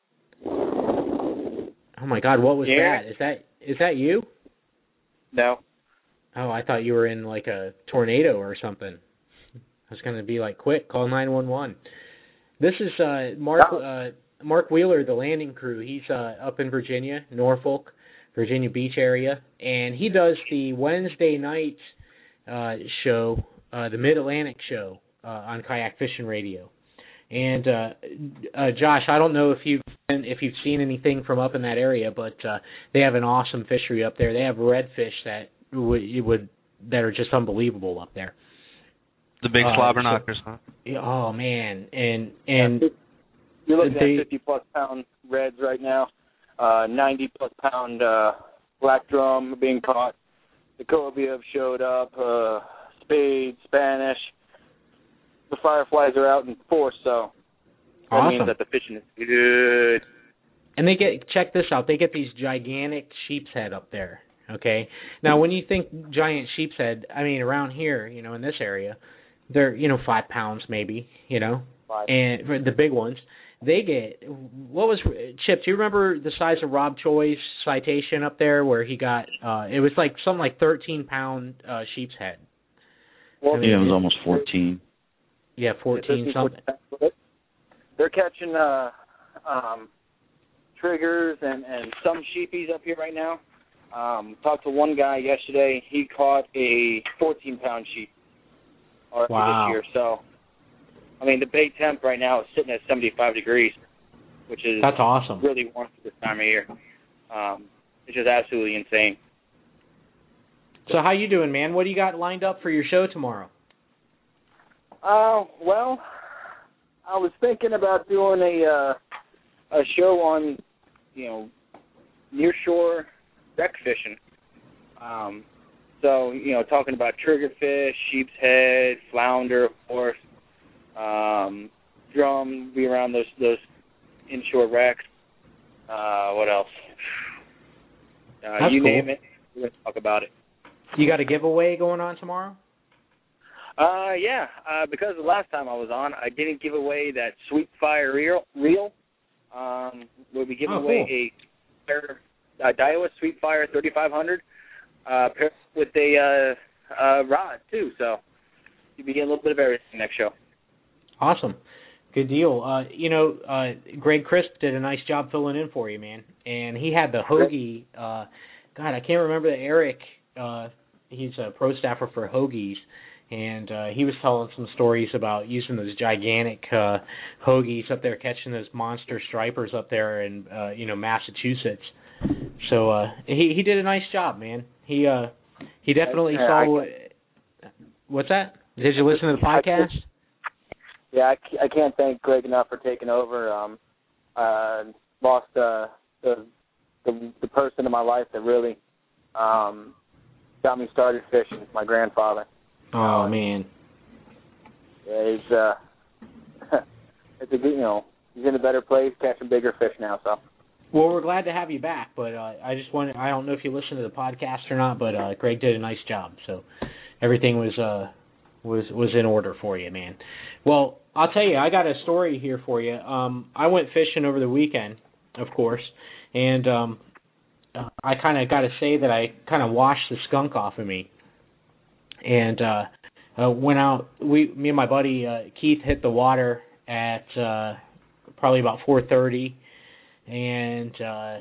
Oh my God, what was Yeah. that? Is that is that you? No. Oh, I thought you were in like a tornado or something. I was going to be like, quick, call nine one one. This is uh, Mark uh, Mark Wheeler, the landing crew. He's uh, up in Virginia, Norfolk, Virginia Beach area, and he does the Wednesday night uh, show, uh, the Mid-Atlantic show uh, on Kayak Fishing Radio. And uh, uh, Josh, I don't know if you've if you've seen anything from up in that area, but uh, they have an awesome fishery up there. They have redfish that would, would that are just unbelievable up there. The big Uh, slobber so- knockers, huh? Oh man, and and Yeah, you're looking they- at fifty plus pound reds right now, uh, ninety plus pound uh, black drum being caught. The cobia have showed up, uh, spade, Spanish. The fireflies are out in force, so that awesome. means that the fishing is good. And they get, check this out, they get these gigantic sheep's head up there, okay? Now, when you think giant sheep's head, I mean, around here, you know, in this area, they're, you know, five pounds maybe, you know, Five. and for the big ones, they get, what was, Chip, do you remember the size of Rob Choi's citation up there where he got, uh, it was like something like thirteen pound uh, sheep's head. Well, I mean, Yeah, it was almost fourteen. Yeah, fourteen something. They're catching uh, um, triggers and, and some sheepies up here right now. Um, talked to one guy yesterday. He caught a fourteen pound sheep already Wow. this year. So, I mean, the bait temp right now is sitting at seventy-five degrees, which is That's awesome. really warm for this time of year. Um, it's just absolutely insane. So how you doing, man? What do you got lined up for your show tomorrow? Uh, well, I was thinking about doing a uh, a show on, you know, nearshore wreck fishing. Um, so, you know, talking about triggerfish, sheep's head, flounder, of course, um, drum, be around those those inshore wrecks. Uh, what else? Uh, you cool. name it, we're going to talk about it. You got a giveaway going on tomorrow? Uh, yeah, uh, because the last time I was on, I didn't give away that Sweet Fire reel, reel um, where we give oh, away cool. a, a Daiwa Sweet Fire thirty-five hundred uh, paired with a uh, uh, rod, too. So you'll be getting a little bit of everything next show. Awesome. Good deal. Uh, you know, uh, Greg Crisp did a nice job filling in for you, man. And he had the Hoagie. Uh, God, I can't remember the Eric. Uh, he's a pro staffer for Hoagies. And uh, he was telling some stories about using those gigantic uh, Hoagies up there, catching those monster stripers up there in, uh, you know, Massachusetts. So uh, he he did a nice job, man. He uh, he definitely yeah, saw. What, what's that? Did you listen to the podcast? Yeah, I, I can't thank Greg enough for taking over. Um, uh, lost uh, the, the the person in my life that really um, got me started fishing. My grandfather. Oh uh, man. Yeah, he's uh, it's a good, you know, he's in a better place, catching bigger fish now. So. Well, we're glad to have you back, but uh, I just wanted, I don't know if you listened to the podcast or not, but uh, Greg did a nice job, so everything was uh, was was in order for you, man. Well, I'll tell you, I got a story here for you. Um, I went fishing over the weekend, of course, and um, uh, I kind of got to say that I kind of washed the skunk off of me, and uh, uh, went out. We, me and my buddy uh, Keith hit the water at uh, probably about four thirty. And uh,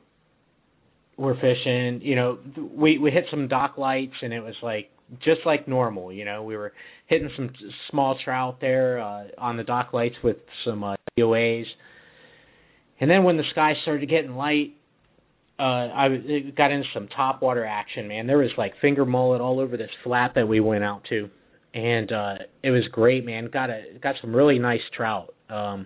we're fishing. You know, we we hit some dock lights, and it was like just like normal. You know, we were hitting some small trout there uh, on the dock lights with some uh, D O As. And then when the sky started getting light, uh, I got into some topwater action. Man, there was like finger mullet all over this flat that we went out to, and uh, it was great. Man, got a got some really nice trout. Um,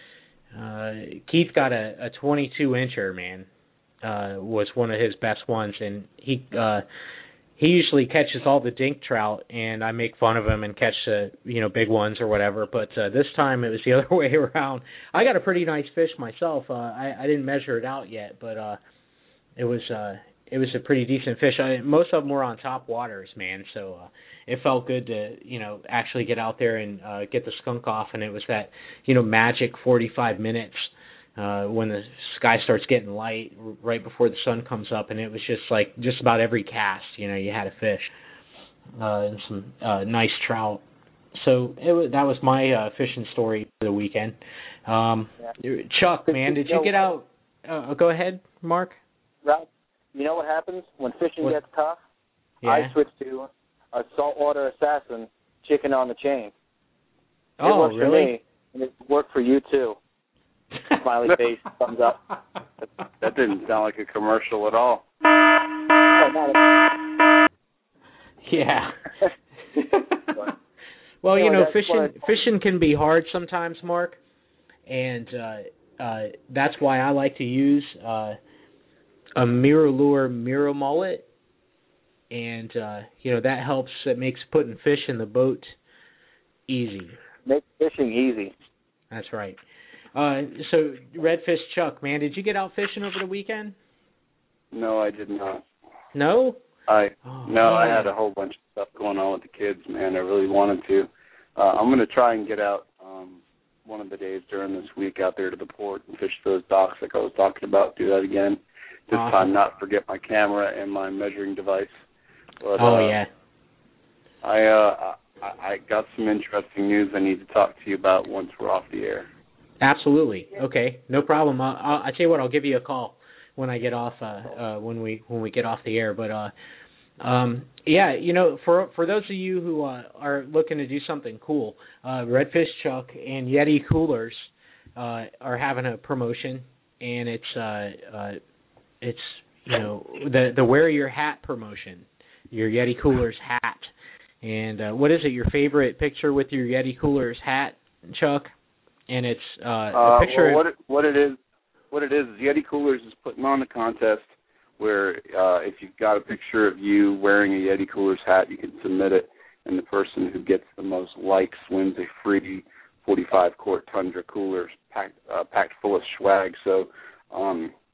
Uh, Keith got a, a twenty-two incher, man, uh, was one of his best ones, and he uh, he usually catches all the dink trout, and I make fun of him and catch the you know big ones or whatever. But uh, this time it was the other way around. I got a pretty nice fish myself. Uh, I, I didn't measure it out yet, but uh, it was uh, it was a pretty decent fish. I, most of them were on top waters, man, so. Uh, It felt good to, you know, actually get out there and uh, get the skunk off, and it was that, you know, magic forty-five minutes uh, when the sky starts getting light right before the sun comes up, and it was just like just about every cast, you know, you had a fish uh, and some uh, nice trout. So it was, that was my uh, fishing story for the weekend. Um, yeah. Chuck, man, did you get out? Uh, go ahead, Mark. Rob, you know what happens when fishing what? gets tough? Yeah. I switch to a saltwater assassin, chicken on the chain. It oh, works really? for me, and it worked for you too. Smiley face, thumbs up. That, that didn't sound like a commercial at all. Yeah. Well, you know, fishing fishing can be hard sometimes, Mark, and uh, uh, that's why I like to use uh, a MirrOlure Miro mullet. And, uh, you know, that helps. It makes putting fish in the boat easy. Make fishing easy. That's right. Uh, so, Redfish Chuck, man, did you get out fishing over the weekend? No, I did not. No? I oh, No, man. I had a whole bunch of stuff going on with the kids, man. I really wanted to. Uh, I'm going to try and get out um, one of the days during this week out there to the port and fish those docks like I was talking about. Do that again. This awesome. time not forget my camera and my measuring device. But, oh, uh, yeah. I, uh, I I got some interesting news I need to talk to you about once we're off the air. Absolutely. Okay, no problem. I'll, I'll, I'll tell you what, I'll give you a call when I get off, uh, uh, when we when we get off the air. But, uh, um, yeah, you know, for for those of you who uh, are looking to do something cool, uh, Redfish Chuck and Yeti Coolers uh, are having a promotion, and it's uh, uh, it's you know the the Wear Your Hat promotion. Your Yeti Coolers hat. And uh, what is it, your favorite picture with your Yeti Coolers hat, Chuck? And it's uh, a uh, picture... Well, what, it, what it is, what it is, is Yeti Coolers is putting on a contest where uh, if you've got a picture of you wearing a Yeti Coolers hat, you can submit it, and the person who gets the most likes wins a free forty-five quart Tundra cooler packed, uh, packed full of swag. So um,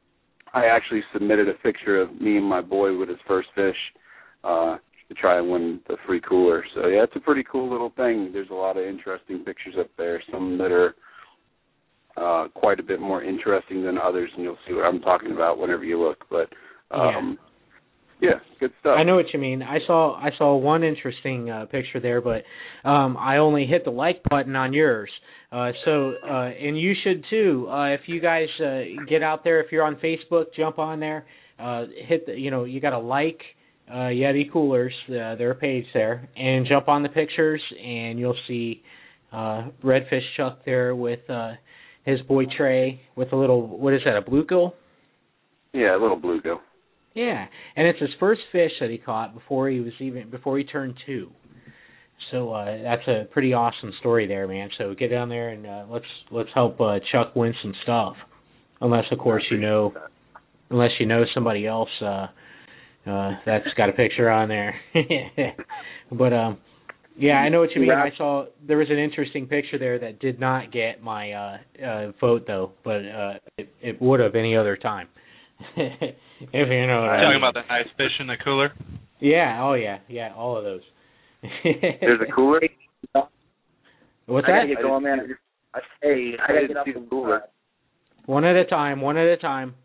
I actually submitted a picture of me and my boy with his first fish uh, to try and win the free cooler. So, yeah, it's a pretty cool little thing. There's a lot of interesting pictures up there, some that are uh, quite a bit more interesting than others, and you'll see what I'm talking about whenever you look. But, um, yeah. yeah, good stuff. I know what you mean. I saw I saw one interesting uh, picture there, but um, I only hit the like button on yours. Uh, so, uh, and you should too. Uh, if you guys uh, get out there, if you're on Facebook, jump on there. Uh, hit the, you know, you got to like uh, Yeti Coolers, uh, their page there, and jump on the pictures, and you'll see uh, Redfish Chuck there with uh, his boy Trey with a little, what is that, a bluegill? Yeah, a little bluegill. Yeah, and it's his first fish that he caught before he was even before he turned two. So uh, that's a pretty awesome story there, man. So get down there and uh, let's let's help uh, Chuck win some stuff. Unless, of course, you know, unless you know somebody else uh, uh, that's got a picture on there. But um, yeah, I know what you mean. I saw there was an interesting picture there that did not get my uh, uh, vote though, but uh, it, it would have any other time. If you know what I mean. Talking about the nice fish in the cooler. Yeah. Oh yeah. Yeah. All of those. There's a cooler. What's I that? gotta get going, man. I, hey, I gotta get up the cooler. One at a time. One at a time.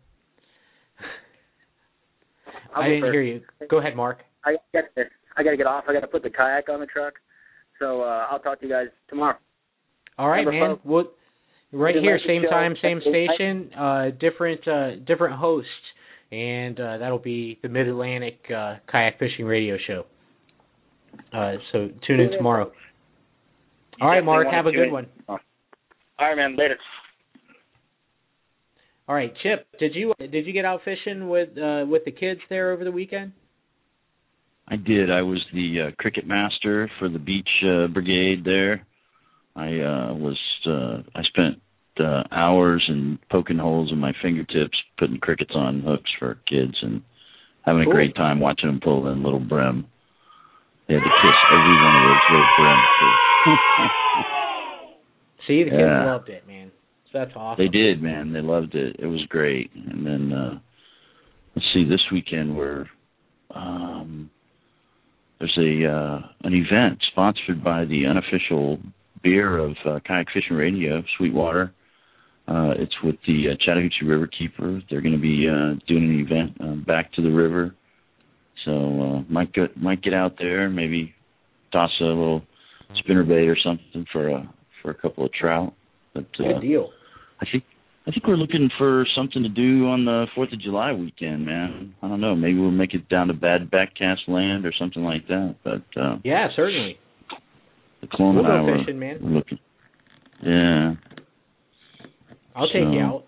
I didn't first. hear you. Go ahead, Mark. I gotta get I gotta get off. I gotta put the kayak on the truck. So uh, I'll talk to you guys tomorrow. All right, Have a man. fun. We'll, right Good here, luck, same Joe. time, same Thank you. station, uh, different uh, different host, and uh, that'll be the Mid Atlantic uh, Kayak Fishing Radio Show. Uh, so tune in tomorrow. All right, Mark. Have a good one. All right, man. Later. All right, Chip. Did you did you get out fishing with uh, with the kids there over the weekend? I did. I was the uh, cricket master for the beach uh, brigade there. I uh, was. Uh, I spent uh, hours and poking holes in my fingertips, putting crickets on hooks for kids, and having a Cool. great time watching them pull in little brim. They had to kiss every one of those little brims. See, the kids Yeah. loved it, man. So that's awesome. They did, man. They loved it. It was great. And then uh, let's see, this weekend we're um, there's a uh, an event sponsored by the unofficial beer of uh, Kayak Fishing Radio, Sweetwater. Uh, it's with the uh, Chattahoochee River Keeper. They're going to be uh, doing an event uh, back to the river. So uh, might get might get out there, maybe toss a little spinnerbait or something for a for a couple of trout. But uh, Good deal. I think I think we're looking for something to do on the Fourth of July weekend, man. I don't know. Maybe we'll make it down to Bad Backcast Land or something like that. But uh, Yeah, certainly. the clone We'll and I go were fishing, man. were looking. Yeah. I'll take So- you out.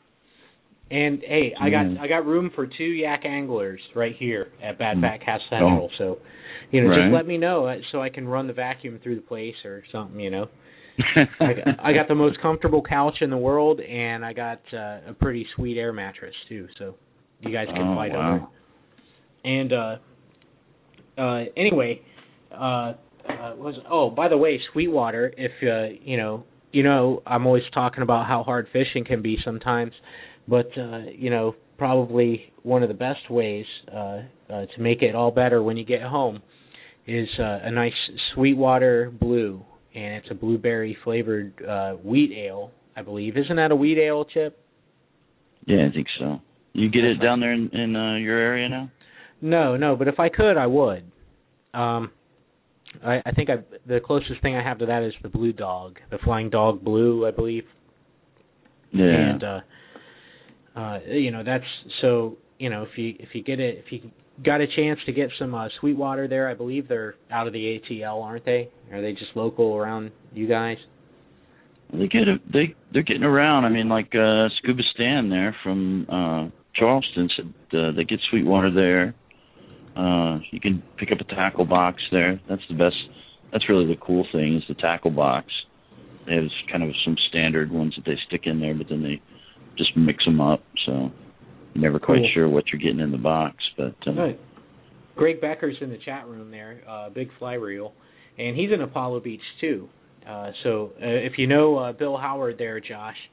And hey, I got Yeah. I got room for two yak anglers right here at Bad Mm. Backcast Central. Oh. So, you know, Right. just let me know uh, so I can run the vacuum through the place or something. You know, I got, I got the most comfortable couch in the world, and I got uh, a pretty sweet air mattress too. So you guys can Oh, fight wow. over it. And uh, uh, anyway, uh, uh, was oh by the way, Sweetwater. If uh, you know, you know, I'm always talking about how hard fishing can be sometimes. But, uh, you know, probably one of the best ways uh, uh, to make it all better when you get home is uh, a nice Sweetwater Blue. And it's a blueberry-flavored uh, wheat ale, I believe. Isn't that a wheat ale, Chip? Yeah, I think so. You get That's it down there in, in uh, your area now? No, no, but if I could, I would. Um, I, I think I, the closest thing I have to that is the Blue Dog, the Flying Dog Blue, I believe. Yeah. And, uh, Uh, you know, that's so. You know, if you if you get it, if you got a chance to get some uh, Sweetwater there, I believe they're out of the A T L, aren't they? Are they just local around you guys? They get a, they they're getting around. I mean, like uh, Scuba Stan there from uh, Charleston said uh, they get Sweetwater there. Uh, you can pick up a tackle box there. That's the best. That's really the cool thing is the tackle box. They have kind of some standard ones that they stick in there, but then they just mix them up, so you're never quite Cool. sure what you're getting in the box. But um, Right. Greg Becker's in the chat room there, uh, big fly reel, and he's in Apollo Beach too. Uh, so uh, if you know uh, Bill Howard there, Josh,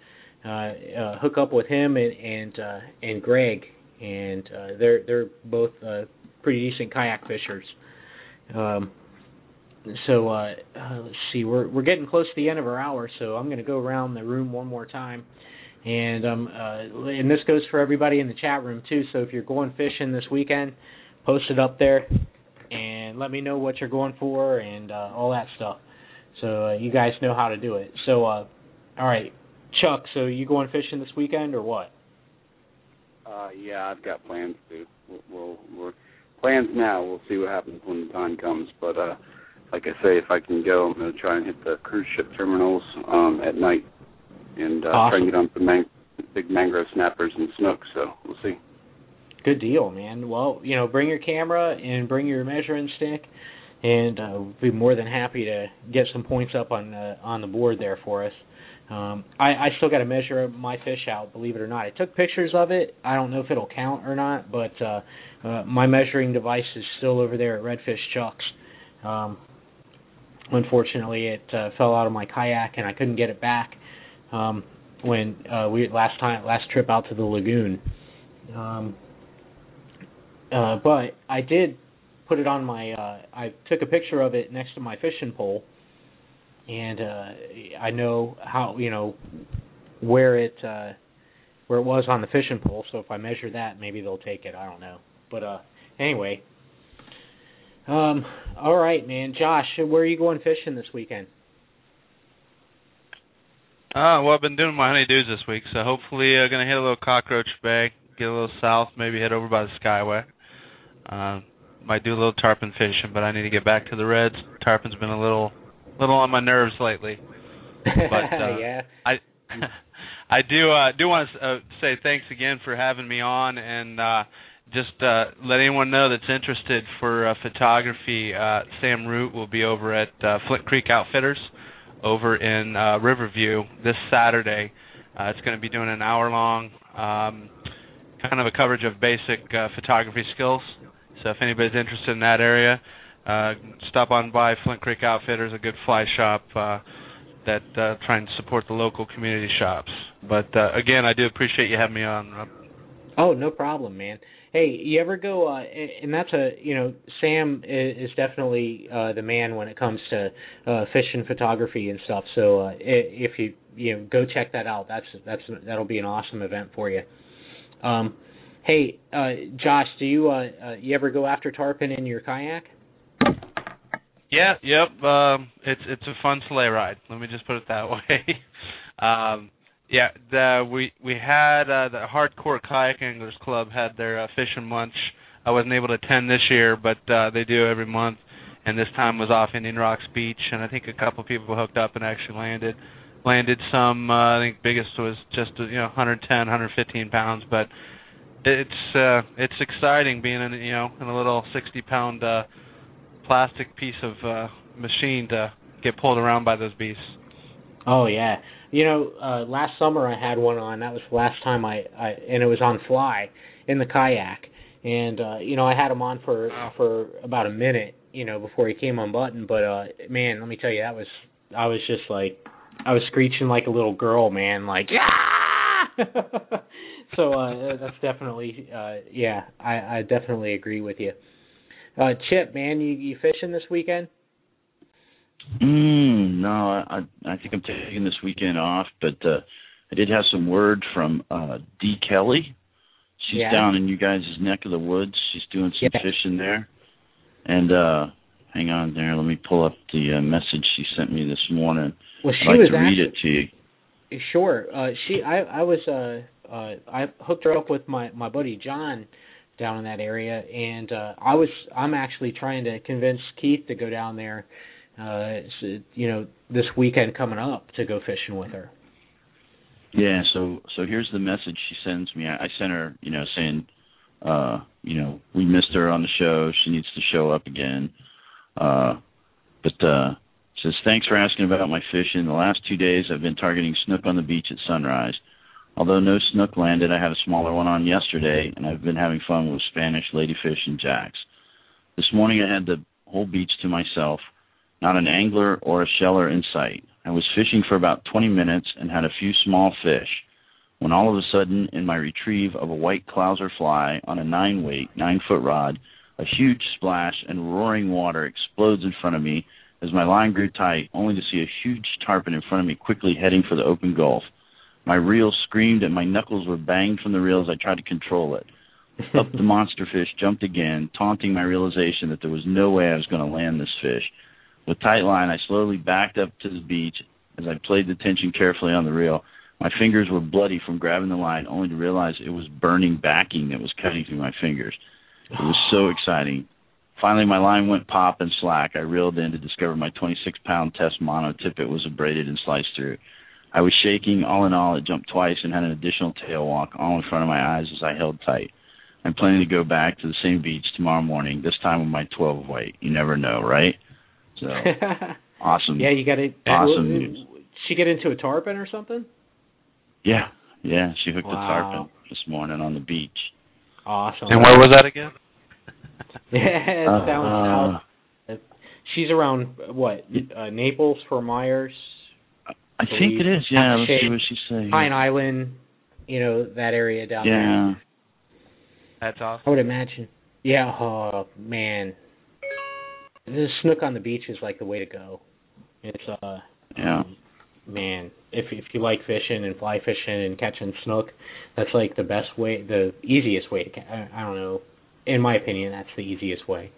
uh, uh, hook up with him and and uh, and Greg, and uh, they're they're both uh, pretty decent kayak fishers. Um, so uh, uh, let's see, we're we're getting close to the end of our hour, so I'm going to go around the room one more time, and um uh, and this goes for everybody in the chat room too. So if you're going fishing this weekend, post it up there, and let me know what you're going for and uh, all that stuff. So uh, you guys know how to do it. So uh, all right, Chuck. So you going fishing this weekend or what? Uh, yeah, I've got plans to. We'll, we'll we're plans now. We'll see what happens when the time comes. But uh, like I say, if I can go, I'm going to try and hit the cruise ship terminals um, at night and uh, awesome. try and get on some man- big mangrove snappers and snook. So we'll see. Good deal, man. Well, you know, bring your camera and bring your measuring stick, and uh, we'll be more than happy to get some points up on uh, on the board there for us. Um, I, I still got to measure my fish out, believe it or not. I took pictures of it. I don't know if it'll count or not, but uh, uh, my measuring device is still over there at Redfish Chuck's. Um, unfortunately, it uh, fell out of my kayak, and I couldn't get it back um, when uh, we last time last trip out to the lagoon. Um, uh, but I did put it on my. Uh, I took a picture of it next to my fishing pole. And uh, I know how you know where it uh, where it was on the fishing pole. So if I measure that, maybe they'll take it. I don't know. But uh, anyway, um, all right, man. Josh, where are you going fishing this weekend? Uh, well, I've been doing my honeydews this week, so hopefully I'm uh, going to hit a little Cockroach Bay, get a little south, maybe head over by the Skyway. Uh, might do a little tarpon fishing, but I need to get back to the Reds. Tarpon's been a little... little on my nerves lately, but uh, yeah. I I do uh, do want to uh, say thanks again for having me on, and uh, just uh, let anyone know that's interested for uh, photography. Uh, Sam Root will be over at uh, Flint Creek Outfitters over in uh, Riverview this Saturday. Uh, it's going to be doing an hour-long um, kind of a coverage of basic uh, photography skills. So if anybody's interested in that area, Uh, stop on by Flint Creek Outfitters, a good fly shop uh, that uh, trying to support the local community shops. But uh, again, I do appreciate you having me on. Oh, no problem, man. Hey, you ever go? Uh, and that's a you know, Sam is definitely uh, the man when it comes to uh, fishing photography and stuff. So uh, if you you know go check that out, that's that's that'll be an awesome event for you. Um, hey, uh, Josh, do you uh, uh, you ever go after tarpon in your kayak? Yeah, yep. Um, it's it's a fun sleigh ride. Let me just put it that way. um, yeah, the, we we had uh, the Hardcore Kayak Anglers Club had their uh, fishing lunch. I wasn't able to attend this year, but uh, they do every month. And this time was off Indian Rocks Beach, and I think a couple of people hooked up and actually landed landed some. Uh, I think biggest was just you know one ten, one fifteen pounds, but it's uh, it's exciting being in you know in a little sixty pound. Uh, plastic piece of uh, machine to get pulled around by those beasts. Oh yeah, you know, uh, last summer I had one on. That was the last time I, I and it was on fly in the kayak, and uh, you know I had him on for wow. for about a minute, you know, before he came unbuttoned. But uh, man, let me tell you, that was I was just like I was screeching like a little girl, man, like yeah. So uh, that's definitely uh, yeah, I, I definitely agree with you. Uh, Chip, man, you, you fishing this weekend? Mm, no, I I think I'm taking this weekend off, but uh, I did have some word from uh, Dee Kelly. She's yeah. down in you guys' neck of the woods. She's doing some yeah. fishing there. And uh, hang on there. Let me pull up the uh, message she sent me this morning. Well, she I'd like was to read actually, it to you. Sure. Uh, she, I, I was, uh, uh, I hooked her up with my, my buddy John down in that area, and uh, I was I'm actually trying to convince Keith to go down there, uh, so, you know, this weekend coming up to go fishing with her. Yeah, so so here's the message she sends me. I, I sent her, you know, saying, uh, you know, we missed her on the show. She needs to show up again. Uh, but uh, says thanks for asking about my fishing. The last two days I've been targeting snook on the beach at sunrise. Although no snook landed, I had a smaller one on yesterday, and I've been having fun with Spanish ladyfish and jacks. This morning I had the whole beach to myself, not an angler or a sheller in sight. I was fishing for about twenty minutes and had a few small fish. when all of a sudden, in my retrieve of a white clouser fly on a nine-weight, nine-foot rod, a huge splash and roaring water explodes in front of me as my line grew tight, only to see a huge tarpon in front of me quickly heading for the open Gulf. My reel screamed and my knuckles were banged from the reel as I tried to control it. Up the monster fish jumped again, taunting my realization that there was no way I was going to land this fish. With tight line, I slowly backed up to the beach as I played the tension carefully on the reel. My fingers were bloody from grabbing the line, only to realize it was burning backing that was cutting through my fingers. It was so exciting. Finally, my line went pop and slack. I reeled in to discover my twenty-six pound test mono tippet was abraded and sliced through. I was shaking. All in all, it jumped twice and had an additional tail walk all in front of my eyes as I held tight. I'm planning to go back to the same beach tomorrow morning, this time with my twelve weight. You never know, right? So, awesome. Yeah, you got it. Awesome Did news. she get into a tarpon or something? Yeah, yeah. She hooked Wow. a tarpon this morning on the beach. Awesome. And where was that again? Yeah, it's Uh, down south. She's around, what, uh, Naples, Fort Myers? I think it is, yeah. Let's see what she says. Pine Island, you know, that area down there. Yeah. That's awesome. I would imagine. Yeah, oh, man. The snook on the beach is like the way to go. It's, uh, Yeah. um, man, if if you like fishing and fly fishing and catching snook, that's like the best way, the easiest way to catch. I, I don't know. In my opinion, that's the easiest way.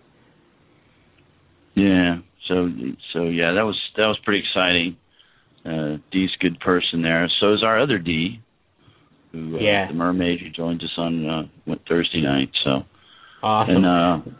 Yeah. So so yeah, that was that was pretty exciting. Uh, Dee's a good person there. So is our other Dee, who uh, Yeah. the mermaid who joined us on uh, went Thursday night. So Awesome. and uh,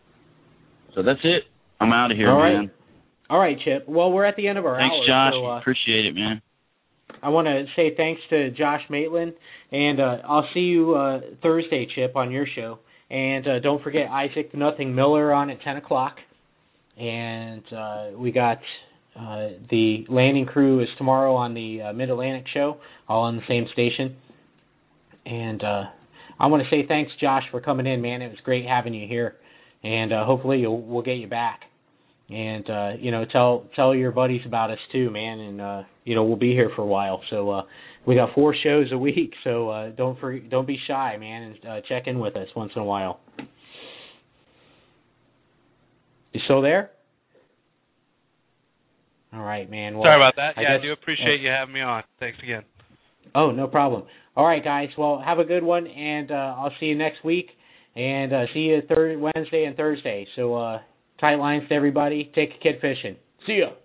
so that's it. I'm out of here, All right. man. All right, Chip. Well, we're at the end of our Thanks, hour. Josh. So, uh, Appreciate it, man. I want to say thanks to Josh Maitland, and uh, I'll see you uh, Thursday, Chip, on your show. And uh, don't forget Isaac the Nothing Miller on at ten o'clock. And uh, we got uh, the landing crew is tomorrow on the uh, Mid-Atlantic show, all on the same station. And uh, I want to say thanks, Josh, for coming in, man. It was great having you here. And uh, hopefully you'll, we'll get you back. And, uh, you know, tell tell your buddies about us, too, man. And, uh, you know, we'll be here for a while. So uh, we got four shows a week, so uh, don't for, don't be shy, man, and uh, check in with us once in a while. You still there? All right, man. Well, Sorry about that. I Yeah, I, guess, do appreciate you having me on. Thanks again. Oh, no problem. All right, guys. Well, have a good one, and uh, I'll see you next week. And uh, see you thir- Wednesday and Thursday. So uh, tight lines to everybody. Take a kid fishing. See ya.